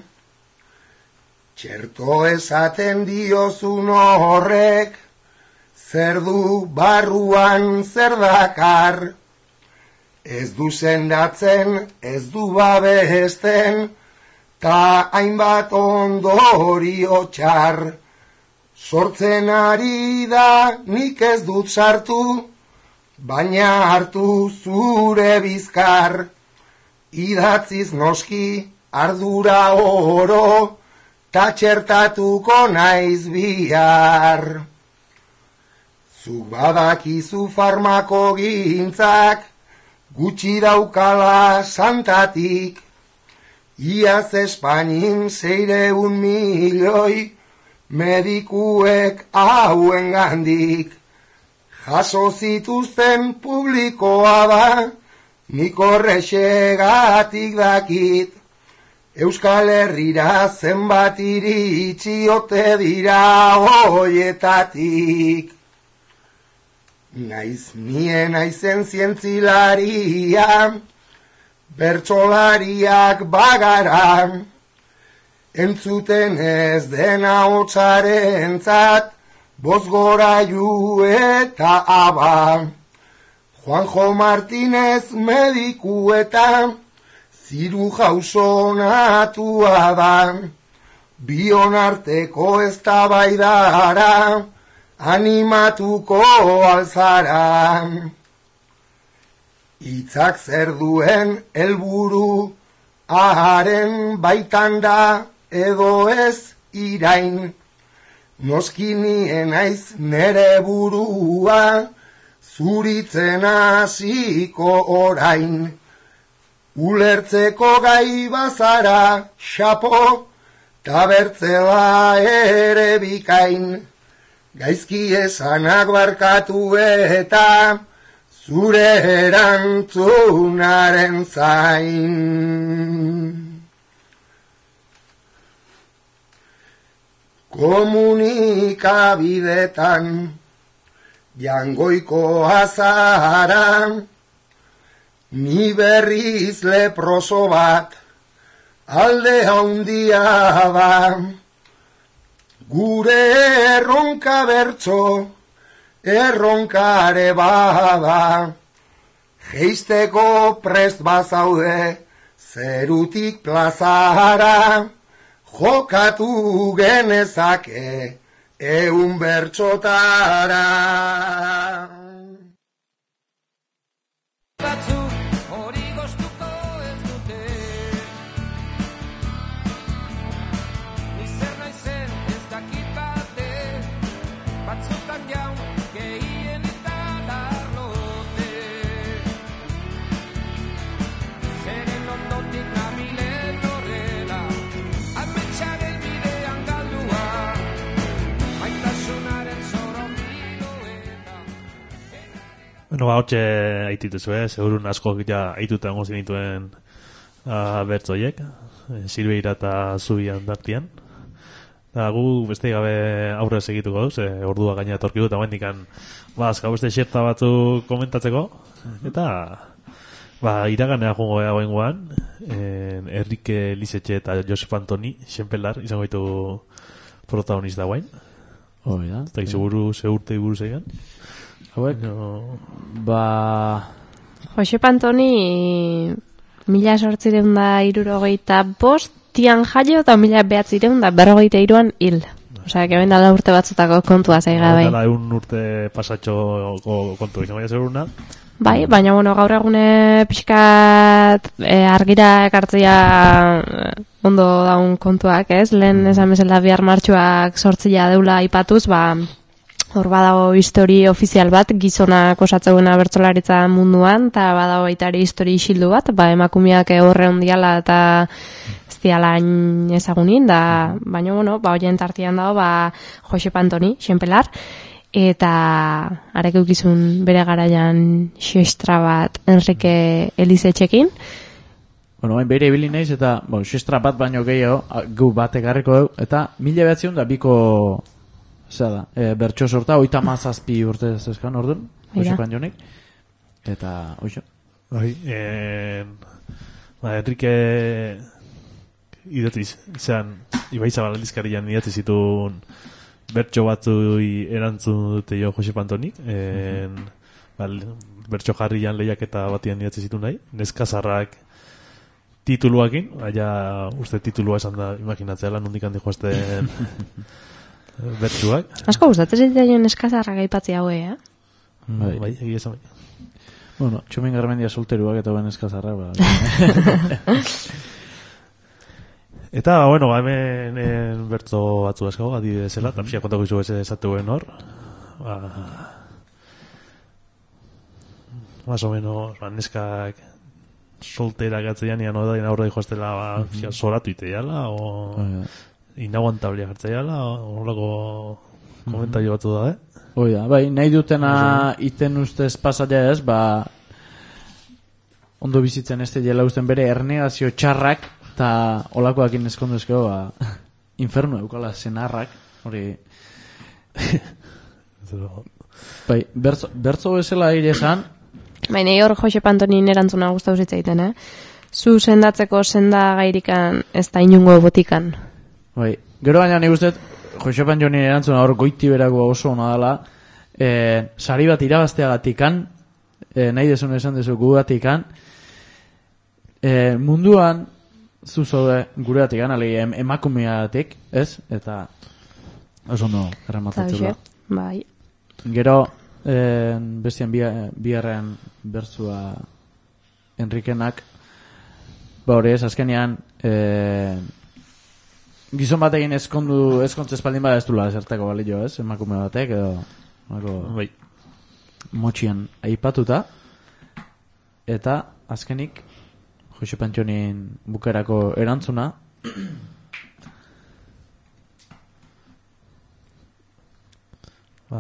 Txerto esaten diozun horrek, zer du barruan zer dakar, ez du sendatzen, ez du babesten, ta hainbat ondorio txar. Sortzen ari da nik ez dut sartu, baina hartu zure bizkar. Idatziz noski ardura oro, ta txertatuko naiz bihar. Zuk badakizu farmako gintzak, gutxi daukala santatik, iaz Espainin seireun milioi, medikuek hauen gandik. Jaso zituzten publikoa da, nik horrexegatik dakit. Euskal Herrira zenbat iritsi ote dira hoietatik. Naiz nien aizen zientzilaria, bertsolariak bagara, entzuten ez dena hotzarentzat, bozgorailu eta aba. Juanjo Martínez mediku eta ziru jausonatua da, bion arteko eztabaidara, animatuko alzara. Itzak zer duen helburu, aharen baitan da edo ez irain. Noski nien naiz nere burua, zuritzen hasiko orain. Ulertzeko gai bazara, xapo, tabertzela ere bikain. Gaizki esanak barkatu eta, zure erantzunaren zain. Komunikabidetan, jangoiko azara, ni berriz leproso bat, alde handia da. Gure erronka bertso, erronkare bada, jeisteko prest bazaude, zerutik plazara, jokatu genezake, eun bertxotara. Bueno, ba, hotxe aitituzu, eh? Segurun asko ja aituta egon zinituen uh, bertzoiek, Silbeira eta Zubian dartian. Da, gu beste gabe aurre segituko duz, eh, ordua gaina etorki dut, hau endikan, ba, azka beste xerta batzu komentatzeko, eta, ba, iraganea jongo ea hoengoan, eh, Enrique Lisetxe eta Josep Antoni, xenpelar, izango ditu protagonista guain. Oh, ja. Eta seguru, segurte buruz egan. Hauek, no. Ba... Josep Antoni mila sortzireun da irurogeita bost tian jaio eta mila behatzireun da berrogeita iruan hil. Osea, que benda la urte batzutako kontua zaiga bai. Eta un urte pasatxo kontu izan baina seguruna. Bai, baina bueno, gaur egune pixkat e, argira ekartzea ondo daun kontuak, ez? Lehen esan bezala bihar martxuak sortzila deula aipatuz, ba... Hor badago histori ofizial bat, gizonak osatzeuna bertsolaritza munduan, eta badago baita ere histori isildu bat, ba, emakumeak horre ondiala eta ez dialain ezagunin, da, baina, bueno, ba, hoien tartian dago, ba, Josep Antoni, xenpelar, eta arek eukizun bere garaian xestra bat Enrique Elizetxekin. Bueno, hain bere ibili naiz, eta, bo, xestra bat baino gehiago, gu bat egarriko dugu, eta mila behatzion da biko... Zer da, e, bertso sorta, oita mazazpi urte zezkan orduan, Josep Antoni, eta, oixo. Bai, en... Ba, Enrique idatziz, izan, Ibaizabal aldizkarian idatzi zituen bertso batzu erantzun dute jo Josep Antoni, en... Ba, bertso jarrian lehiaketa batian idatzi zituen nahi, Neskazarrak tituluakin, aia uste titulua esan da, imaginatzea lan nondik handi joazten bertsuak. Asko gustatzen zitzaien Neskazarrak aipatzi haue, eh? Bai, bai, egia esan bai. Bueno, Txomin Garmendia solteruak eta ben Neskazarrak, ba. Eta, bueno, hemen en bertso batzu asko, adibidezela, eta pixia kontako izu ez esatuen hor. Ba, más o menos, ba, neskak soltera gatzean, ian hori da, aurre joaztela, ba, pixia zoratu iteiala, o... inaguantablia jartzaiala, horrelako komentario batzu da, eh? Hoi da, bai, nahi dutena iten ustez pasatia ez, ba, ondo bizitzen ez dela usten bere ernegazio txarrak, eta olakoakin eskonduzko, ba, infernu eukala zenarrak, hori... bai, bertzo, bertzo bezala ere esan... Baina hor Josep Antonin erantzuna gustau zitzaiten, eh? Zu sendatzeko senda gairikan ez da inungo botikan. Bai, gero baina nik uste, Josep Antoni erantzuna hor goiti berako oso ona dela, e, sari bat irabazteagatikan, e, nahi desun esan dezu gugatikan, e, munduan zuzaude gureatikan, alegi em, emakumeatik, ez? Eta oso no, erramatatzula. Bai. Gero, e, bestian biharren bertzua Enrikenak, ba hori ez, azkenean, e, gizon batekin ezkondu, ezkontz espaldin bada ez dula zertako balio, ez? Emakume batek, edo mako, bai, motxian aipatuta, eta azkenik Josep Antonin bukerako erantzuna ba,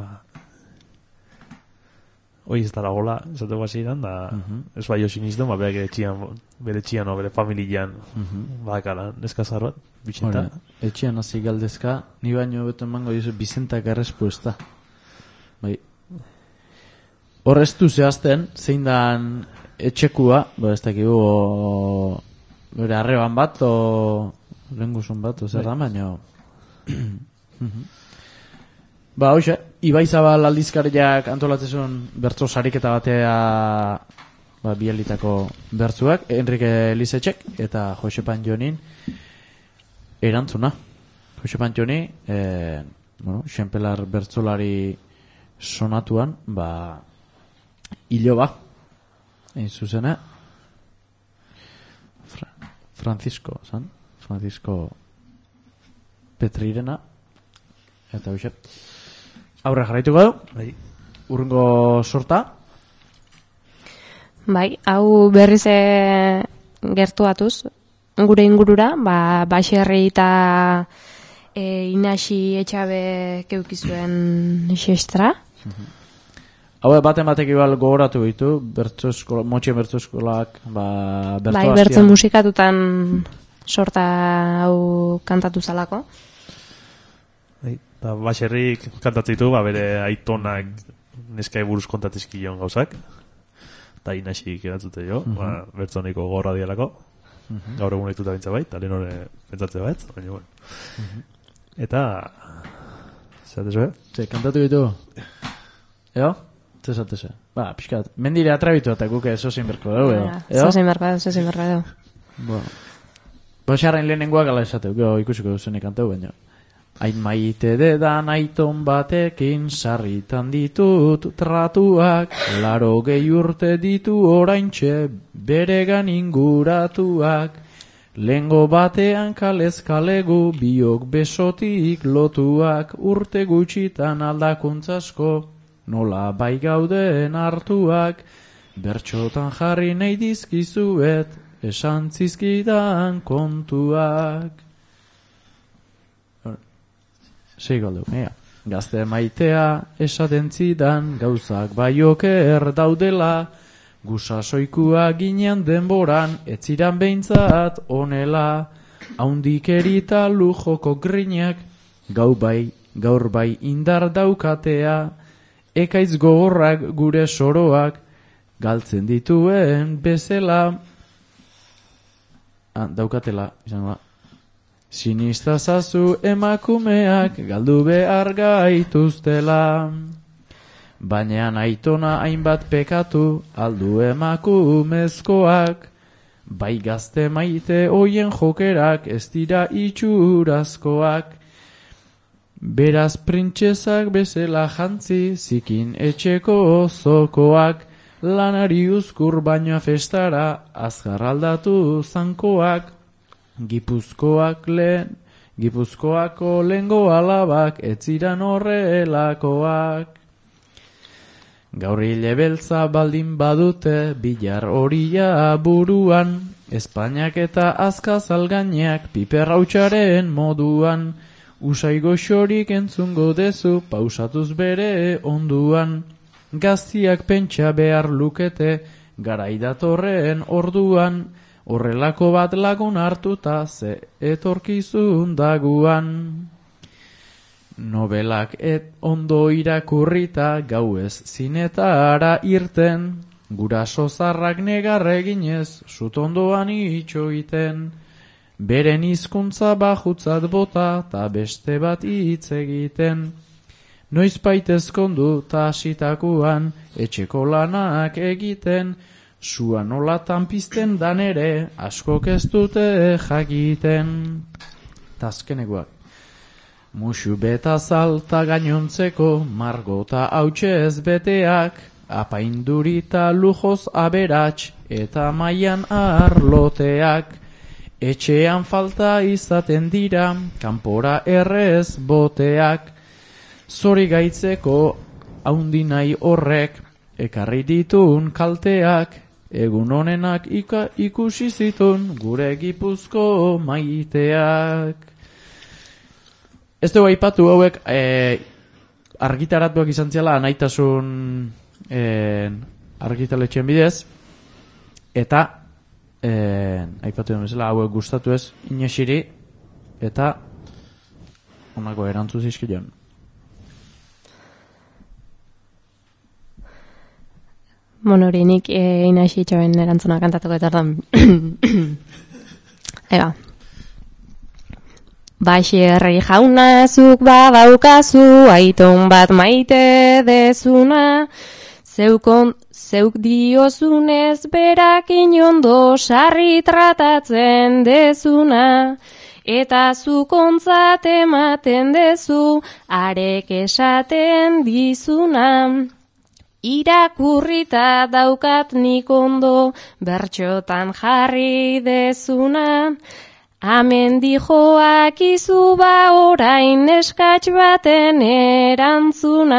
hoi ez dara gola, esateko hasieran da, uh-huh. Ez bai hoxin izan, ba, berak etxian, bere etxian o bere familian, uh-huh. Badakala, neskazar bat, bitxenta. Etxian hasi galdezka, ni baino beto emango dizu Bizentak errespuesta. Bai. Horreztu zehazten, zein dan etxekua, ba ez dakigu, o, bere arreban bat, o lenguzun bat, o zer da, baina... Ba, hoxe, Ibaizabal aldizkariak antolatzezun bertso sariketa batea, ba, bielitako bertzuak, Enrique Elizetxek eta Josep Antonin erantzuna. Josep Antoni, eh, bueno, xenpelar bertzolari sonatuan, ba, iloba, egin zuzena, Fra, Francisco, zan? Francisco Petrirena, eta hoxe, aurre jarraituko du, bai. Urrengo sorta. Bai, hau berriz gertuatuz, gure ingurura, ba, Baxerri eta e, Inasi Etxabe keukizuen xestra. Uh-huh. Hau baten batek igual gogoratu ditu, bertso eskola, motxien bertso eskolak, ba, bertso bai, bertso musikatutan sorta hau kantatu zalako. Eta Baxerrik kantatzitu, ba, bere aitonak neskai buruz kontatizkion gauzak. Eta Inasik erantzute jo, uh-huh. Ba, bertzoneko gorra dialako. Uh-huh. Gaur egun eituta bintza bait, talen hori pentsatzea bait, baina bueno. Uh-huh. Eta, zeratezu, eh? Ze, kantatu ditu? Eo? Zezatezu? Ba, pixkat, mendire atrabitu eta guke zozein berko dugu, edo? Zozein berko dugu, zozein berko dugu. Bueno. Boxarrain lehenengoak ala esateu, gero ikusiko duzunik kanteu, baina. Hain maite dedan aiton batekin sarritan ditut tratuak, laro gehi urte ditu oraintxe beregan inguratuak, Lengo batean kalez kalegu, biok besotik lotuak, urte gutxitan aldakuntzasko, nola bai gauden hartuak, bertxotan jarri nahi dizkizuet, esan zizkidan kontuak. Sei galdu, ea. Gazte maitea esaten zidan, gauzak bai oker daudela, gusasoikua ginean denboran, etziran behintzat onela, haundikerita lujoko grinak, gau bai, gaur bai indar daukatea, ekaitz gogorrak gure soroak, galtzen dituen bezala, ah, daukatela, izan da. Sinista zazu emakumeak galdu behar gaituztela. Baina aitona hainbat pekatu aldu emakumezkoak. Bai gazte maite hoien jokerak ez dira itxurazkoak. Beraz printzesak bezala jantzi zikin etxeko zokoak. Lanari uzkur baina festara azkar aldatu zankoak. Gipuzkoak lehen, Gipuzkoako lengo alabak etziran horrelakoak. Gaur hile beltza baldin badute, bilar horia buruan, Espainiak eta azkazal gaineak piper hautsaren moduan, usai goxorik entzungo dezu, pausatuz bere onduan, gaztiak pentsa behar lukete, garaidatorren orduan, horrelako bat lagun hartuta ze etorkizun daguan. Nobelak et ondo irakurrita gauez zinetara irten, guraso zarrak negarreginez sutondoan itxoiten, beren hizkuntza bajutzat bota ta beste bat hitz egiten, noizbait ezkondu ta hasitakuan etxeko lanak egiten, sua nolatan pizten dan ere, askok ez dute jakiten. Tazkenekoak. Musu beta zalta gainontzeko, margota hautxe ez beteak, apaindurita lujoz aberats, eta maian arloteak. Etxean falta izaten dira, kanpora errez boteak. Zori gaitzeko, haundinai horrek, ekarri ditun kalteak, egun honenak ika, ikusi zitun gure Gipuzko maiteak. Ez dugu aipatu hauek e, argitaratuak izan ziala anaitasun e, argitaletxen bidez, eta e, aipatu den bezala hauek gustatu ez Inesiri, eta honako erantzu zizkion. Monorinik e, Inasi itxoen erantzuna kantatuko eta ordan. Eba. Baxerri jaunazuk badaukazu, aiton bat maite dezuna, zeukon, zeuk diozunez berak inondo sarri tratatzen dezuna, eta zukontzat ematen dezu, arek esaten dizuna. Irakurrita daukat nik ondo, bertxotan jarri dezuna, amen dijoak izu ba orain eskatx baten erantzuna.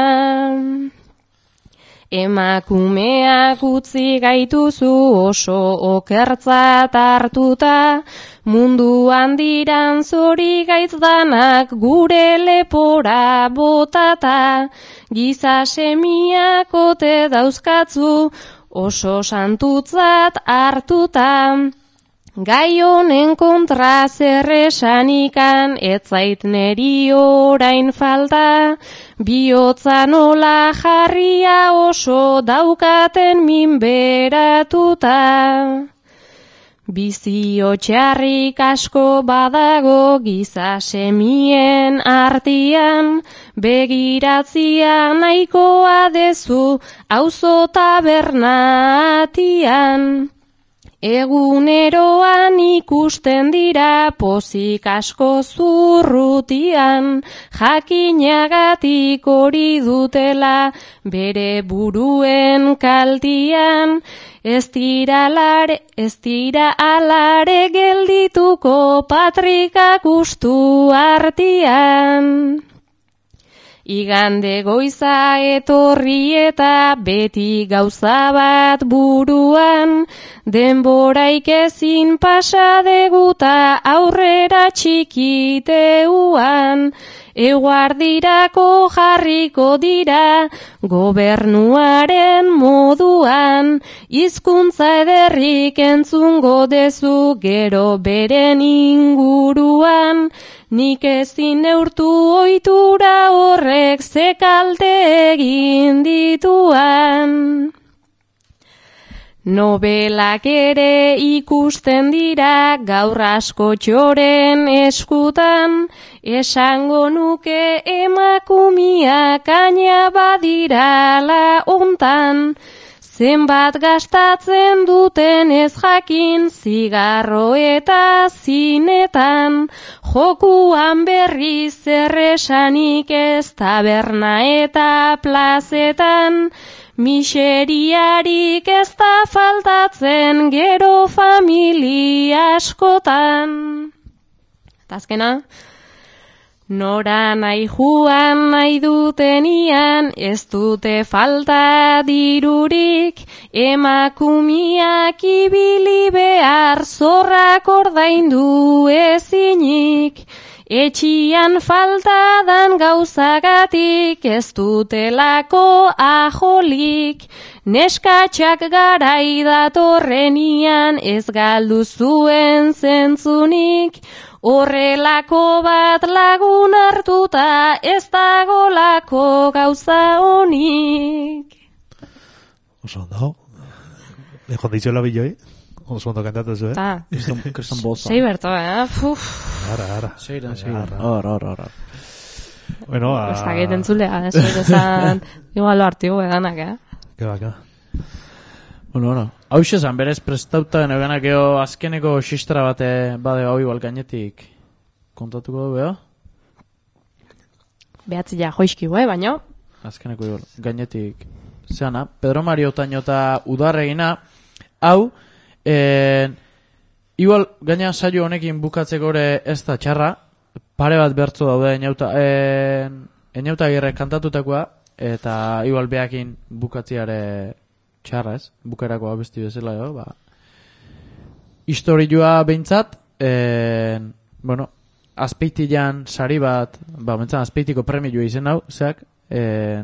Emakumeak utzi gaituzu oso okertzat hartuta, munduan diran zori gaitz danak gure lepora botata, giza semiak ote dauzkatzu oso santutzat hartuta. Gai honen kontra zer esanikan, etzait neri orain falta, bihotza nola jarria oso daukaten minberatuta. Bizio txarrik asko badago giza semien artian, begiratzia nahikoa dezu auzo tabernatian. Eguneroan ikusten dira pozik asko zurrutian, jakinagatik hori dutela bere buruen kaltian, ez dira alare, ez dira alare geldituko patrikak ustu artian. Igande goiza etorri eta beti gauza bat buruan, denboraik ezin pasa deguta aurrera txikiteuan, eguardirako jarriko dira gobernuaren moduan, hizkuntza ederrik entzungo dezu gero beren inguruan, nik ezin neurtu ohitura horrek ze kalte egin dituan. Nobelak ere ikusten dira gaur asko txoren eskutan, esango nuke emakumiak aina badirala ontan, zenbat gastatzen duten ez jakin zigarro eta zinetan, jokuan berriz erresanik ez taberna eta plazetan, miseriarik ez da faltatzen gero familia askotan. Eta azkena, nora nahi juan nahi dutenian, ez dute falta dirurik, emakumiak ibili behar zorrak ordaindu ezinik, etxian falta dan gauzagatik ez dutelako ajolik, neskatxak garai datorrenian ez galdu zuen zentzunik, horrelako bat lagun hartuta ez dagolako gauza honik. Oso ondo. Egon ditxola biloi? Oso ondo kantatu zu, eh? Ta. Kriston boza. Sei berto, eh? Uf. Ara, ara. Seiran, seiran. Ara, ara, ara. Bueno, a... Ez dakit entzulea, ez dezan, igual lo hartigu edanak, eh? Que baka. Bueno, bueno. Hau xezan, berez prestauta neganak eo azkeneko xistra bate bade hau igual gainetik kontatuko du, beho? Behatzi ja joizkigu, eh, baino? Azkeneko igual gainetik zeana. Pedro Mario Otaño eta Udarregina, hau, eh, igual gaina saio honekin bukatzeko ere ez da txarra, pare bat bertzo daude enauta, eh, enauta girre kantatutakoa, eta igual behakin bukatziare txarra ez, bukerako abesti bezala jo, ba. Historioa behintzat, eh, bueno, azpeitian sari bat, ba, bentzan azpeitiko premioa izen hau, zeak, eh,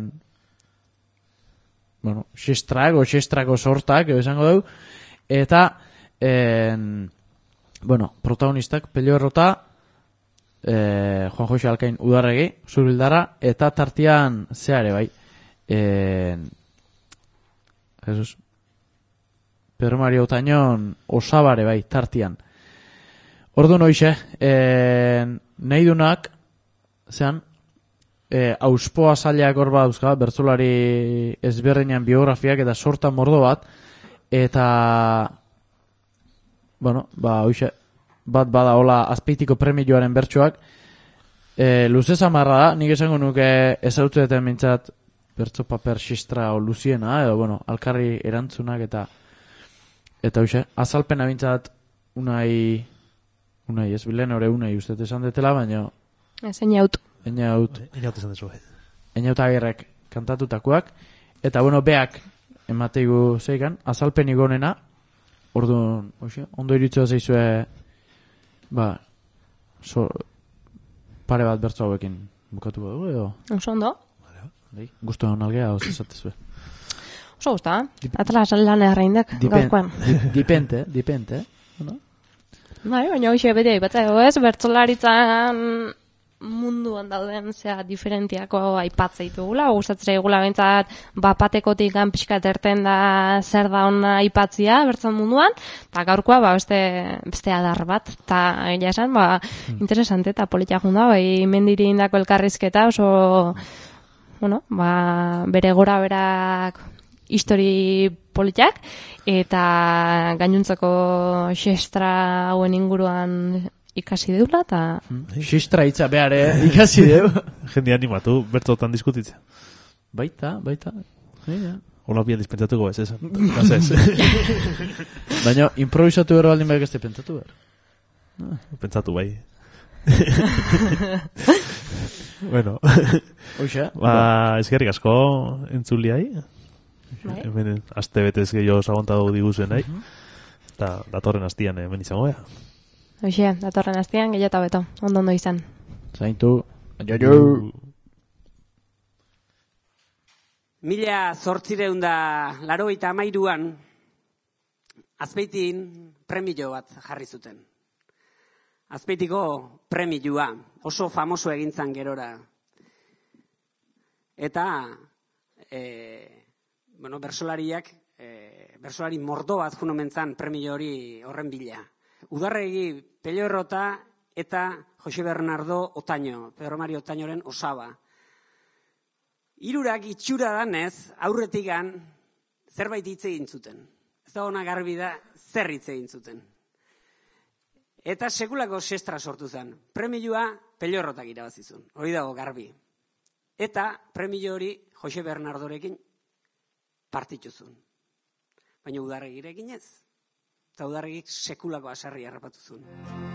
bueno, xestrako, xestrako sortak, esango dugu, eta, eh, bueno, protagonistak, Pello Errota, eh, Juan Jose Alkain Udarregi, Zurbildarra, eta tartian zeare bai, eh, Jesus. Pedro Mario Otañon osabare bai, tartian. Ordu noixe, eh, nahi dunak, zean, eh, auspoa zaileak hor bat dauzka, bertzolari ezberdinean biografiak eta sorta mordo bat, eta, bueno, ba, hoxe, bat bada hola azpeitiko premioaren bertsoak, eh, luze zamarra da, nik esango nuke ezautzetan mintzat, bertso paper xistra o luziena, edo, bueno, alkarri erantzunak eta eta hoxe, azalpena bintzat unai unai, ez bilen hori unai uste esan detela, baina ez eniaut eniaut eniaut esan dezu eniaut agirrek kantatutakoak, eta bueno, beak emateigu zeikan, azalpen igonena, orduan, hoxe, ondo iritzua zeizue ba so, pare bat bertso hauekin bukatu dugu, edo? Oso ondo. Gusto hon algea, oz esatezue. Oso gusta, atala lan erraindak gaurkoan. Dipente, dipente. Bai, baina hoxe bete aipatzeko ez, bertzolaritzan munduan dauden zea diferentiako aipatzea ditugula, gustatzea igula bentsat bapatekotik gan pixkat erten da zer da ona aipatzia bertzan munduan, eta gaurkoa ba, beste, beste adar bat, eta egia esan, ba, hmm. interesante eta politia junda, bai, mendiri indako elkarrizketa oso, bueno, ba, bere gora berak histori politak, eta gainuntzako xestra hauen inguruan ikasi deula, eta... Xistra hitza behar, eh? Ikasi deu. Jende animatu, bertzotan diskutitzea. Baita, baita. Ja. Ola bian dispentsatuko ez, ez? Baina, improvisatu behar baldin behar ez pentsatu behar. Ah, pentsatu bai. Bueno. Oixa. Ba, eskerrik asko entzuliai. Hemen aste betez gehiago sagontatu diguzuen nahi. Eta datorren astian hemen izango bea. Oixe, datorren astian gehiago eta beto. Ondo ondo izan. Zaintu. Aio. Mila zortzireun da laro eta amairuan Azpeitin premio bat jarri zuten. Azpeitiko premioa oso famoso egintzan gerora. Eta e, bueno, bersolariak e, bersolari mordo bat junomentzan premio hori horren bila. Udarregi Pello Errota eta Jose Bernardo Otaño, Pedro Mario Otañoren osaba. Hirurak itxura danez, aurretikan zerbait hitz egin zuten. Ez da ona garbi da zer hitz egin zuten. Eta sekulako sestra sortu zen. Premioa Pello Errotak irabazizun. Hori dago garbi. Eta premio hori Jose Bernardorekin partituzun. Baina Udarregirekin ez. Eta Udarregik sekulako asarri harrapatuzun.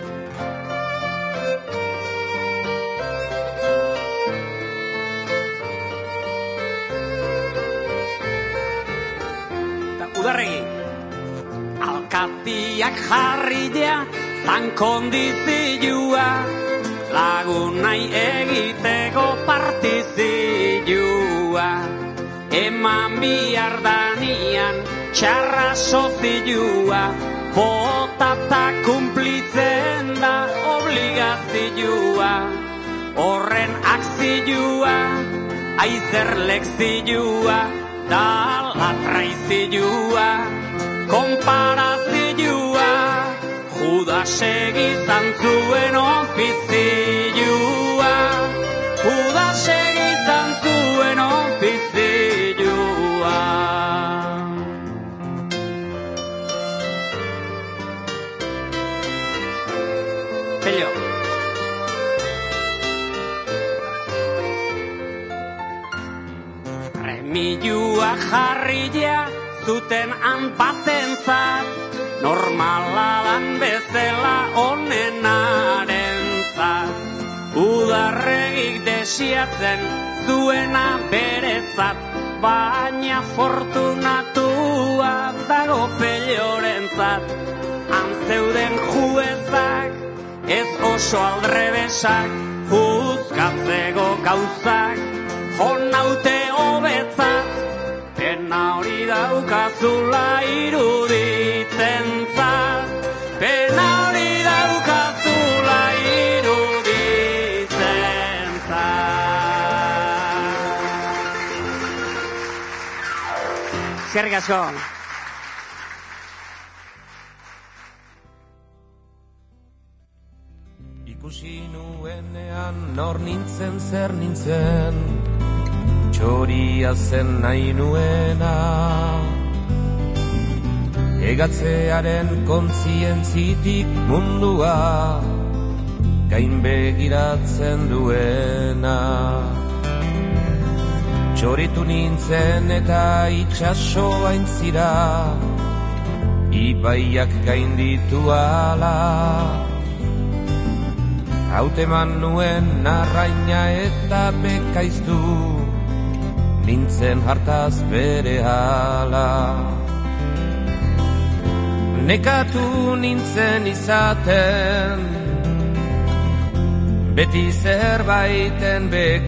Udarregi, alkatiak jarridea, zan kondizioa, lagun nahi egiteko partizioa. Eman bihar danian txarra sozioa, botata kumplitzen da obligazioa. Horren akzioa, aizer lekzioa, dala traizioa, komparazioa, Judasek izan zuen ofizioa, Judasek izan zuen ofizioa. Pello. Premioa jarria zuten han batentzat, normala dan bezala onenarentzat. Udarregik desiatzen zuena beretzat, baina fortunatua dago Pellorentzat. Han zeuden juezak, ez oso aldrebesak, juzgatzego gauzak, jonaute hobetzat, pena hori daukazula iruditzen zat, pena hori daukazula iruditzen zat. Eskerrik asko. Ikusi nuenean nor nintzen zer nintzen, txoria zen nahi nuena, egatzearen kontzientzitik mundua gain begiratzen duena. Txoritu nintzen eta itxasoa intzira, ibaiak gainditu ala. Hauteman nuen narraina eta bekaiztu, nintzen hartaz bere hala. Nekatu nintzen izaten, beti zerbaiten bek